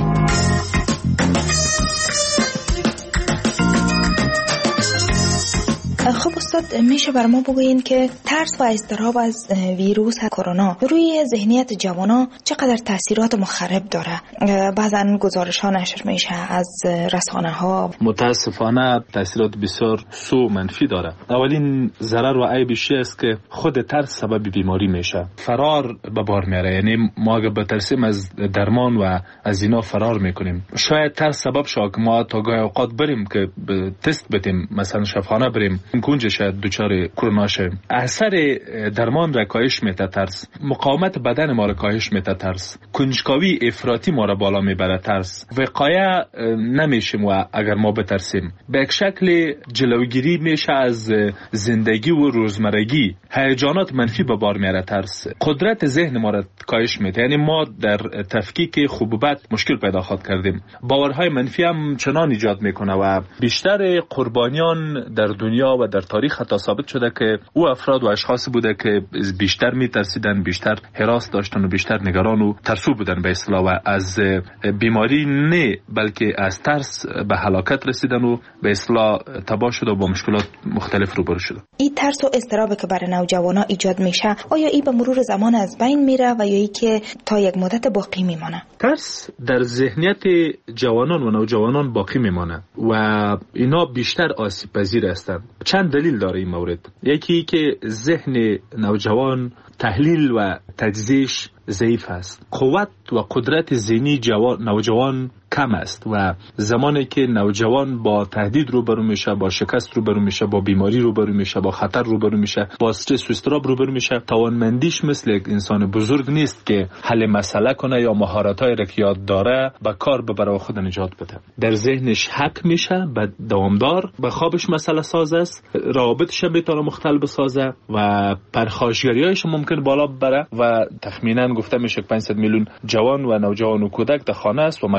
خب استاد، میشه بر ما بگوین که ترس و اضطراب از ویروس کرونا روی ذهنیت جوانا چقدر تاثیرات مخرب داره؟ بعضن گزارش ها نشر میشه از رسانه ها. متاسفانه تاثیرات بسیار سو منفی داره. اولین ضرر و عیبش است که خود ترس سبب بیماری میشه، فرار به بار میاره. یعنی ما اگه بترسیم از درمان و از اینا فرار میکنیم. شاید ترس سبب شه که ما تا گاهی اوقات بریم که تست بدیم، مثلا شفاخانه بریم، گنجش شاید دوچار کرونا شویم. اثر درمان را کاهش میده ترس، مقاومت بدن ما را کاهش میده ترس، کنجکاوی افراطی ما را بالا میبره ترس. وقایع نمیشیم و اگر ما بترسیم به یک شکل جلوگیری میشه از زندگی و روزمرگی. هیجانات منفی به بار میاره ترس، قدرت ذهن ما را کاهش میده. یعنی ما در تفکیک خوب و بد مشکل پیدا خواهد کردیم. باورهای منفی هم چنان ایجاد میکنه و بیشتر قربانیان در دنیا و در تاریخ حتی ثابت شده که او افراد و اشخاص بوده که بیشتر میترسیدن، بیشتر هراس داشتن و بیشتر نگران و ترسو بودن به اصطلاح و از بیماری نه بلکه از ترس به هلاکت رسیدن و به اصطلاح تباه شده و با مشکلات مختلف روبرو شده. این ترس و اضطرابی که برای نوجوانا ایجاد میشه، آیا این به مرور زمان از بین میره و یا ای که تا یک مدت باقی میمانه؟ ترس در ذهنیت جوانان و نوجوانان باقی میمانه و اینا بیشتر آسیب پذیر هستند. چند دلیل داره این مورد. یکی که ذهن نوجوان تحلیل و تجزیه‌اش ضعیف است. قوت و قدرت ذهنی جوان نوجوان کم است و زمانی که نوجوان با تهدید روبرو میشه، با شکست روبرو میشه، با بیماری روبرو میشه، با خطر روبرو میشه، با استرس و اضطراب روبرو میشه، توانمندیش مثل یک انسان بزرگ نیست که حل مسئله کنه یا مهارت‌های را که یاد داره به کار ببره و خود نجات بده. در ذهنش حک میشه، به دوامدار به خوابش مسئله ساز است، روابطش میتونه مختل بسازه و پرخاشگری‌هاش ممکن بالا ببره و تخمینا گفته میشه پانصد میلیون جوان و نوجوان و کودک در خانه است و مکاتب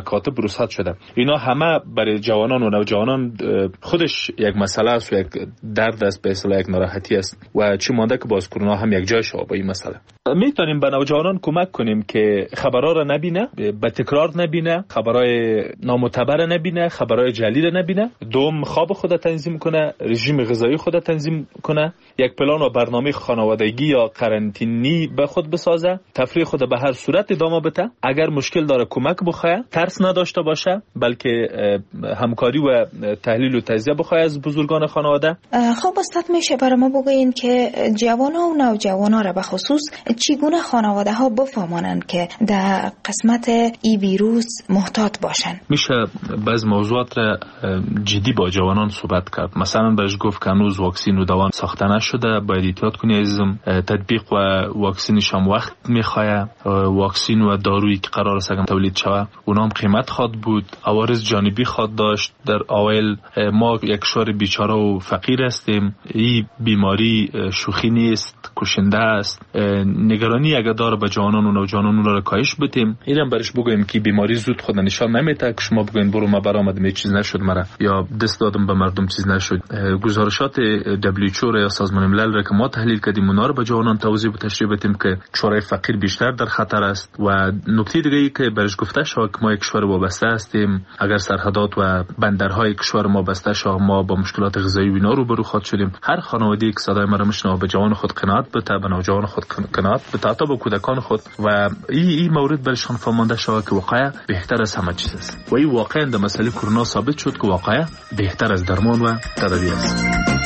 فرصت شده. اینا همه برای جوانان و نوجوانان خودش یک مسئله است و یک درد است، به اصطلاح یک ناراحتی است و چی مانده که باز کرونا هم یک جای شو با این مسئله. میتونیم به نوجوانان کمک کنیم که خبرها را نبینه، به تکرار نبینه، خبرهای نامعتبر نبینه، خبرهای جعلی را نبینه، دوم خواب خود تنظیم کنه، رژیم غذایی خود تنظیم کنه، یک پلان و برنامه خانوادگی یا قرنطینی به خود بسازه، تفریح خود به هر صورت ادامه بده، اگر مشکل داره کمک بخواه، ترس نداشته باشه، بلکه همکاری و تحلیل و تجزیه بخواه از بزرگان خانواده. خب استاد میشه برای ما بگوین که جوانان و نوجوانان را به خصوص چگونه خانواده ها بفهمانند که در قسمت ای ویروس محتاط باشن؟ میشه بعض موضوعات را جدی با جوانان صحبت کرد. مثلا بهش گفت که هنوز واکسین و دوام ساخته نشده، باید احتیاط کنی عزیزم. تطبیق و واکسینش هم وقت میخواه. واکسین و دارویی که قرار است تولید شود اونام قیمت خواد بود، عوارض جانبی خواد داشت. در اول ما یک شهر بیچاره و فقیر هستیم، این بیماری شوخی نیست، کشنده است. نگرانی اگر داره به جوانان و نوجوانان اون را کاهش بدیم، اینم برش بگویم که بیماری زود خود نشان نمیده که شما بگوین برو ما برآمدم هیچ چیز نشد مرا یا دست دادم به مردم چیز نشد. گزارشات دبلیو اچ او یا سازمان ملل را که ما تحلیل کردیم اونا رو به جوانان توضیح و تشریح بدیم که چهره فقیر بیشتر در خطر است. و نکته دیگه ای که برش گفته شد که ما یک کشور وابسته هستیم، اگر سرحدات و بندرهای کشور ما بسته شد ما با مشکلات غذایی و اینا روبرو خواهد شدیم. هر خانواده‌ای که صدای ما را میشنوه به جوان خود قناعت بده، به نوجوان خود قناعت بده، تا به کودکان خود و این این مورد برشان فهمانده شود که واقعا بهتر از همه چیز است. و این واقعا در مسئله کرونا ثابت شد که واقعا بهتر از درمان و تداوی است.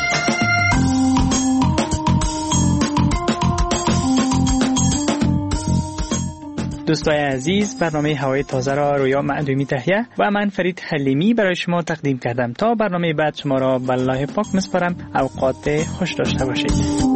دوستای عزیز، برنامه هوای تازه را رویا معدومی تهیه و من فرید حلیمی برای شما تقدیم کردم. تا برنامه بعد شما را به الله پاک میسپارم. اوقات خوش داشته باشید.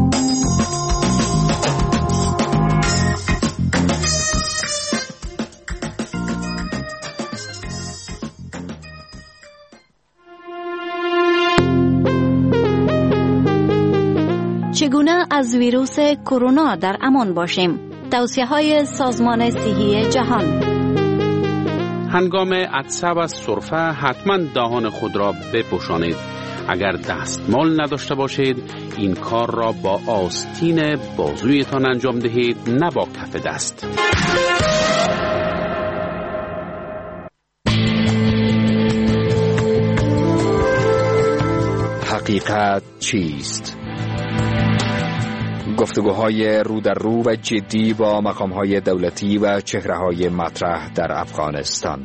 چگونه از ویروس کرونا در امان باشیم؟ توصیه های سازمان صحی جهان. هنگام عطسه و سرفه حتما دهان خود را بپوشانید. اگر دستمال نداشته باشید این کار را با آستین بازویتان انجام دهید، نه با کف دست. حقیقت چیست؟ گفتگوهای رو در رو و جدی با مقامهای دولتی و چهره‌های مطرح در افغانستان.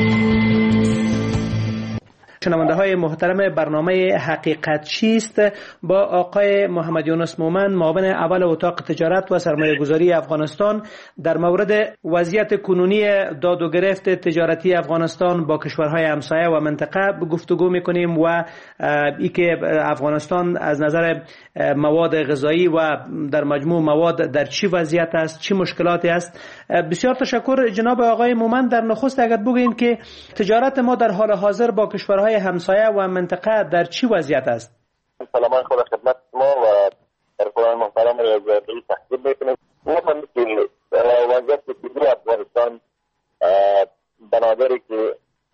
شنونده های محترم برنامه حقیقت چیست، با آقای محمد یونس مومن، معاون اول اتاق تجارت و سرمایه گذاری افغانستان، در مورد وضعیت کنونی داد و گرفت تجارتی افغانستان با کشورهای همسایه و منطقه گفتگو میکنیم و ای که افغانستان از نظر مواد غذایی و در مجموع مواد در چی وضعیت است، چی مشکلاتی است. بسیار تشکر جناب آقای مومن. در نخست اگر بگویید که تجارت ما در حال حاضر با کشورهای همسایه و منطقه در چی وضعیت است؟ سلام خدا خدمت ما و ارفان محترم را به تحقیق میکنیم. مثلا که وضعیت کشور افغانستان بنابراین که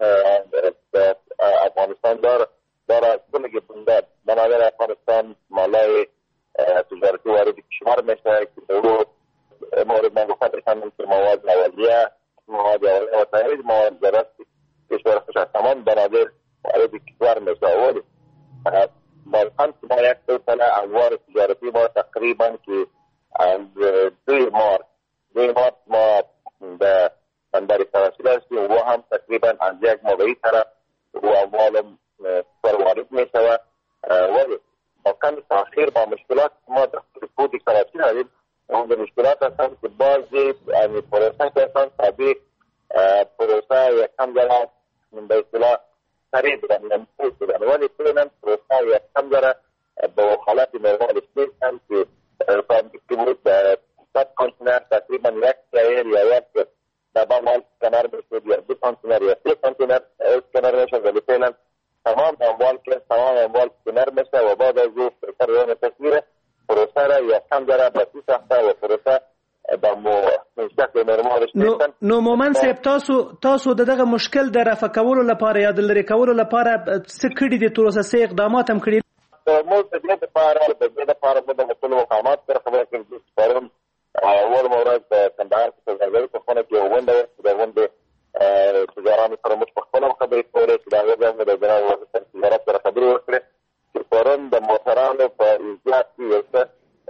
افغانستان داره داره کلی که بنابراین افغانستان مالای تجارتی وارد کشور میشه که دورو مورد من گفتن رسانم که مواد اولیه مواد اولیه و تحریر مواد ضرورت کشور خوش از تمام بنابراین وارد کشور میشه. اولی مالکان که ما یک دو ساله انوار تجارتی ما تقریبا که دوی مارت دوی مارت ما به بندر سراسیل هستیم و هم تقریبا از یک موقعی طرف و اموال وارد میشه. ولی با کمی تاخیر با مشکلات ما در خود سراسیل هستیم. اون مشکلات هستن که بعضی پروسه که هستن تابع پروسه یک کم دارد به اصطلاح سریع بودن نمپوز بودن، ولی پرینم پروسه یک کم داره با حالت نرمال نیستن که که بود صد کانتینر تقریبا یک سایر یا یک دبا مال کنار میشود یا دو کانتینر یا سه کانتینر کنار میشود، ولی پرینم تمام اموال که تمام اموال کنار میشه و بعد از او فرقان تصویر پروسه را یک کم داره با سی سخته و پروسه با منشأ شکل نورمال نو نو مومن صاحب تاسو تاسو دغه مشکل د رفع کولو لپاره یا د لري کولو لپاره څه کړي دي تر اوسه څه اقدامات هم کړي موږ د دې لپاره د دې لپاره د مسؤل مقامات سره خبرې کوي پرون اول مورز د کندهار په ځای په خونه کې ونده د ونده تجارانو سره موږ په خپل خبرې کولې چې دا غوښنه د جنرال وزیر تجارت سره خبرې وکړې چې پرون د موټرانو په اجازه کې یو څه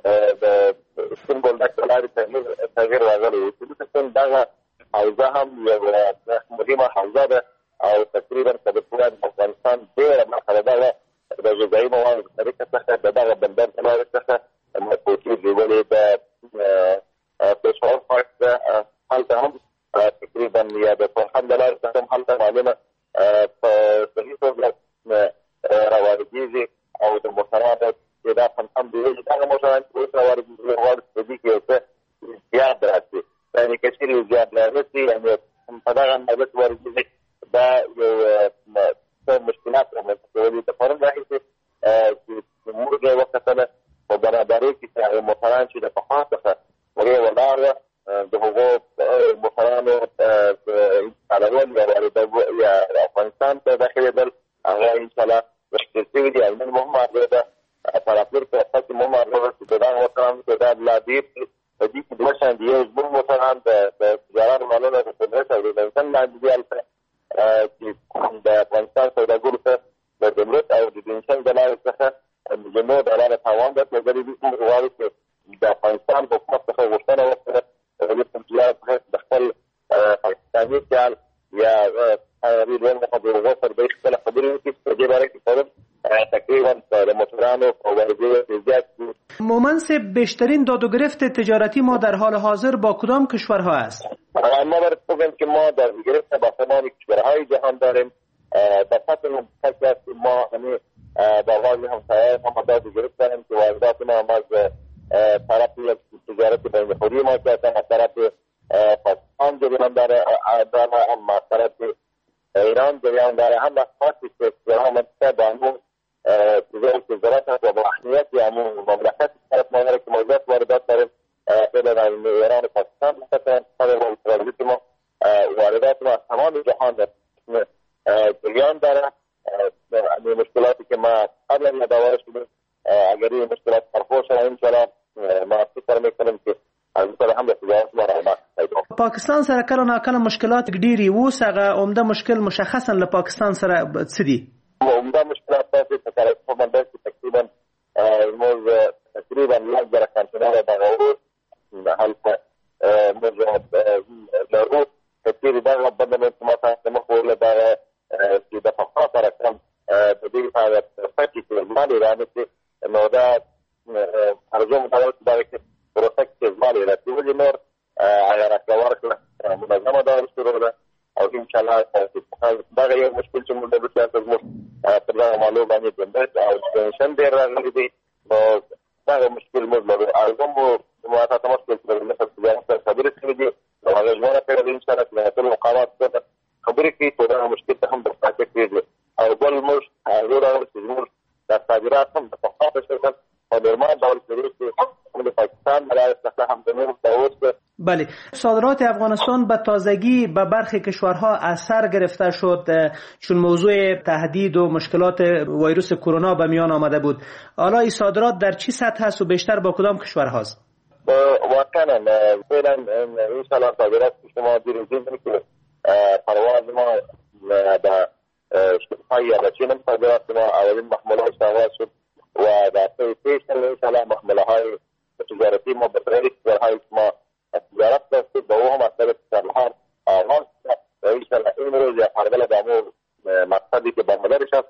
د سیمبول ډاکټر لاري تغیر راغلی و چې څنګه دا حوزه هم یو مهمه حوزه ده او تقریبا د افغانستان ډېره برخه ده د غذایي موادو په طریقه څخه د دغه بندر په لارې څخه موټرې جوړولې د پېښور پارک ده هلته هم تقریبا یا د پرخند د لارې څخه هم هلته معلومه په صحیح توګه راواردېږي او د موټرانو دا هم دی چې هغه موټران چې اوس راواردېږي غواړي په دې کې یو څه زیات راشي یعنې که چېرې زیات رانشي یعنې په دغه اندازه چې واردېږي دا یو څه مشکلات رامنځته کولي د پرون راهیسې چې موږ یې وکتله په برابرۍ کې چې هغه موټران چې د پخوا څخه هغې ولاړ وه د هغو موټرانو انتقالول یا واردول یا افغانستان ته داخلېدل هغه انشاءالله وشکل شوي دي او نن مو هم عرضه ده په راتلونکي هفته کې مو هم عرضه ده چې د دغه موټرانو تعداد لا ډېر شي په دې کې دوه شیان دي یو زموږ موټران د تجارانو مالونه د قدرت او د انسان لاندې دي هلته چې د افغانستان سوداګرو ته د ګمرک او د بنسن د لارې څخه ملیونو ډالره تاوان درلودلی دي موږ غواړو چې د افغانستان حکومت څخه غوښتنه وکړه د تجارت څخه د خپل پاکستاني سیال یا هغوی دویم څخه د هغو سره دوی خپله خبرې وکړي په دې باره کې پرون تقریبا د موټرانو په واردېدو زیات دي. مومن صاحب بیشترین داد و گرفت تجارتی ما در حال حاضر با کدام کشورها است؟ ما باید بگم که ما در گرفت با تمام کشورهای جهان داریم. در سطح مملکت است ما همین با بعضی همسایه هم داد و گرفت داریم که واردات ما هم از طرف تجارت بین‌النهری ما که از طرف پاکستان جریان داره هم از طرف ایران جریان داره هم از خاصی کشورها منطقه با همون تجارت و با اهمیت همون مملکت طرف ما داره که موضوعات واردات داریم خیلی ایران و پاکستان مثلا طرف ترانزیت ما واردات ما از تمام جهان جریان داره. مشکلاتی که ما قبلا یادآور شدیم اگر این مشکلات برخورد شود انشاءالله ما فکر میکنیم که از طرف هم تجارت ما رحمت پاکستان سره کله ناکله مشکلات ډېرې اوس هغه عمده مشکل مشخصا له پاکستان سره څه دي؟ عمده مشکلات داسې په کارکوم باندې چې تقریبا موږ تقریبا لږ زره کانټینره دغه اوس هلته موږ لرو که چېرې دغه بندونه چې ما تاسو ته مخ وویله دغه چې د پخوا سره کم د دې په پټي کې مالې رانیسي نو دا ارزو مطابق چې دغه کې پروسه کې مالې راتي ولې نور هغه راکړه ورکړه منظمه ډول شروع ده او انشاءالله دغه یو مشکل چې موږ د روسیې زموږ پر دغه مالو باندې بندښت او ټینشن ډېر راغلی دی نو دغه مشکل موږ لرو ارزو مو ما ته مشکل چې د مثل تجارت سره خبرې شوي دي نو هغه ژمنه کړې ده انشاءالله چې د ټولو مقاماتو سره خبرې کوي چې دغه مشکل ته هم د پاتې کېږي او بل موږ هغه ډول چې زموږ د صادرات هم د پخوا په شکل په نورمال ډول شروع شي د پاکستان ملایق څخه هم د نورو داوست. بله، صادرات افغانستان به تازگی به برخی کشورها اثر گرفته شد چون موضوع تهدید و مشکلات ویروس کرونا به میان آمده بود. حالا این صادرات در چه سطح است و بیشتر با کدام کشورهاست؟ واقعا فعلا ان شاء الله صادرات شما دیروزین که پرواز ما در شرقای یا چین صادرات ما اولین محمله آغاز شد و در سوی پیش ان شاء الله محمله های تجارتی ما به طریق کشورهای ما تجارت داشتید با او هم از طریق کشورها آغاز شد و ان شاء الله این روز یا فرقل دامو مقصدی که برمدارش است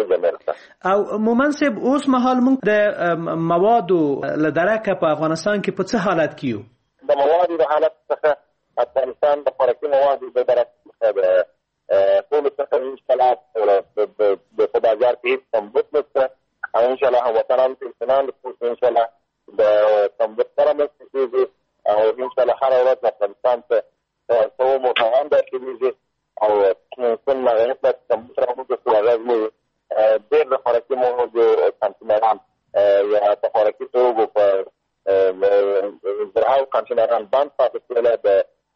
او مومن صاحب اوس مهال موږ د موادو له درکه په افغانستان کې په څه حالت کې یو؟ د موادو د حالت څخه افغانستان د خوراکي موادو د درکه څخه ټولو څخه انشاءالله په بازار کې هېڅ کمبود نشته او انشاءالله هموطنانو ته اطمینان لرو انشاءالله د کمبود سره مرسته کېږي او انشاءالله هره ورځ افغانستان ته څو موټران داخلېږي او کوم هغه څه کمبود سره موږ څه هغه زموږ ډېر د خوراکي موادو کانټینران یا د خوراکي توکو په زراعي کانټینران بند پاتې کېدل د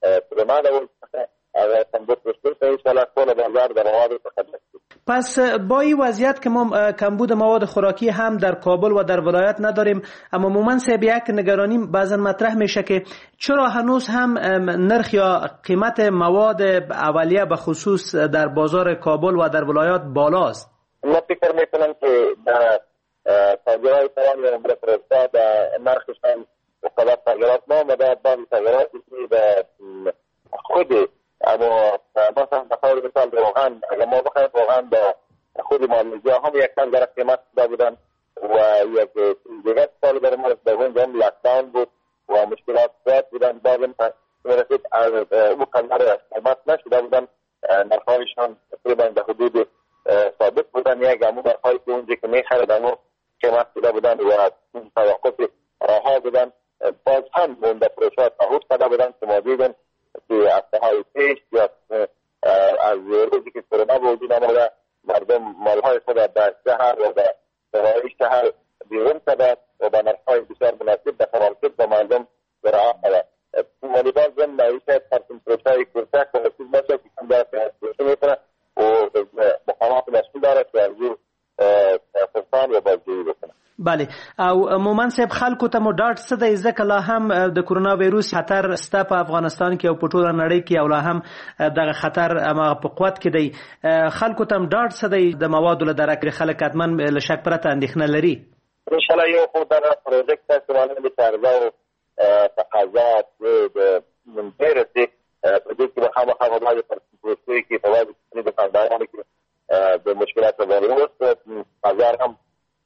پرمانه و کمبود رسول تا ایشالا کل بازار در مواد تخدست. پس با این وضعیت که ما کمبود مواد خوراکی هم در کابل و در ولایت نداریم، اما مومن صاحب یک نگرانی بعضا مطرح میشه که چرا هنوز هم نرخ یا قیمت مواد اولیه به خصوص در بازار کابل و در ولایت بالاست؟ من فکر میکنم که در تاجرهای تمام امور فرستا در نرخشان مختلف تغییرات ما آمده، بعض تغییراتی به خود اما مثلا بخاطر مثال روغن، اگر ما بخوایم روغن با خود مالزی هم یک کم در قیمت داده بودن و یک دیگر سال برای ما در اونجا هم لاکداون بود و مشکلات زیاد بودن، بازم میرسید او کمتر قیمت نشده بودن، نرخایشان تقریبا در حدود ثابت بودن، یک همون نرخایی که اونجا که میخریدن و قیمت بوده بودن و توقف رها بودن. باز هم مونده پروشات تعهد کرده بودن که ما دیدن که هفته‌های پیش یا از روزی که کرونا وجود آمده مردم مالهای خود در شهر و در سرای شهر بیرون کرده و به نرخ‌های بسیار مناسب به فرانسه به مردم برای آمده. ولی باز هم معیشت پرسون پروشای کرسک و رسول باشه که کم داره پروشه میکنه و مقامات مسئول داره که ارزو فرسان و بازجویی بکنه. بله، او مومن صاحب خلکو ته مو ډاډ څه دی ځکه لا هم د کرونا وایروس خطر ستا په افغانستان کې او په ټوله نړۍ کې او لا هم دغه خطر هغه په قوت کې دی، خلکو ته ډاډ څه دی د موادو له درک خلک حتمن له شک پرته اندېښنه لري؟ ان شاء الله یو خو دغه پروژیکټ تاسو باندې د عرضه او تقاضا د منځره دي په دې کې به خامخا غواړي پر پروژې کې په واجب د کاندارانو کې د مشکلات وایروس بازار هم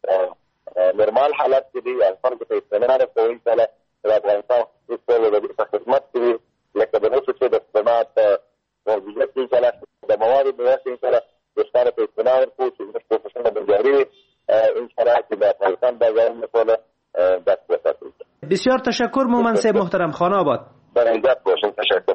نورمال حالت کې دي، فرق ته استناد کوي ان شاء الله د افغانستان ټول د خدمت کوي لکه د نوښت څخه د خدمات وضعیت ان شاء الله د مواد د واسطه ان شاء الله د ستاره په استناد کوي چې د پروفیشنل بنجاري ان شاء الله چې د افغانستان بازار نه کوله دست وساتي. بسیار تشکر مومن صاحب محترم، خانه آباد. برای عزت باشین، تشکر.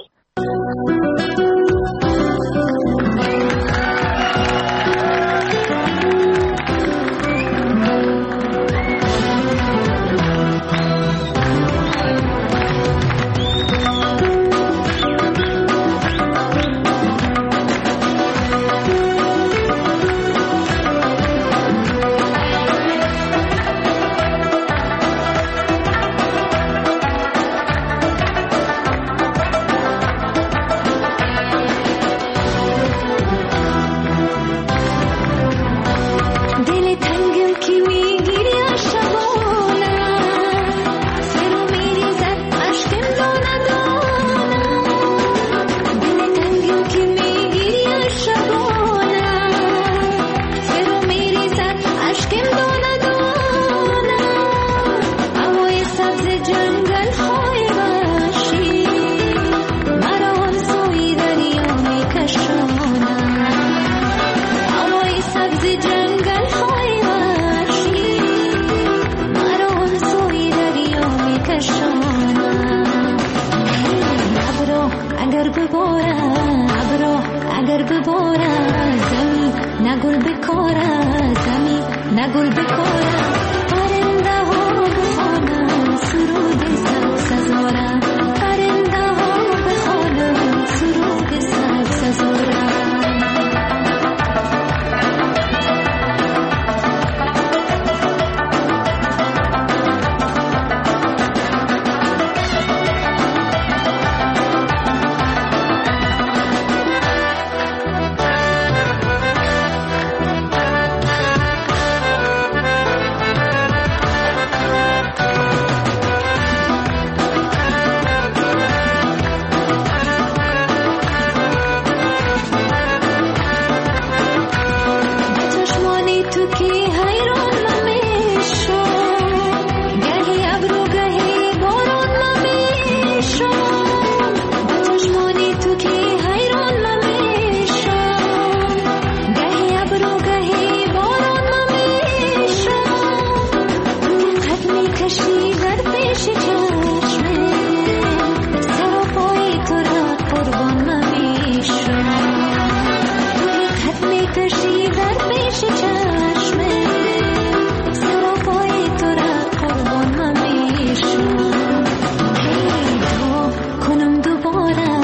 کنم دوباره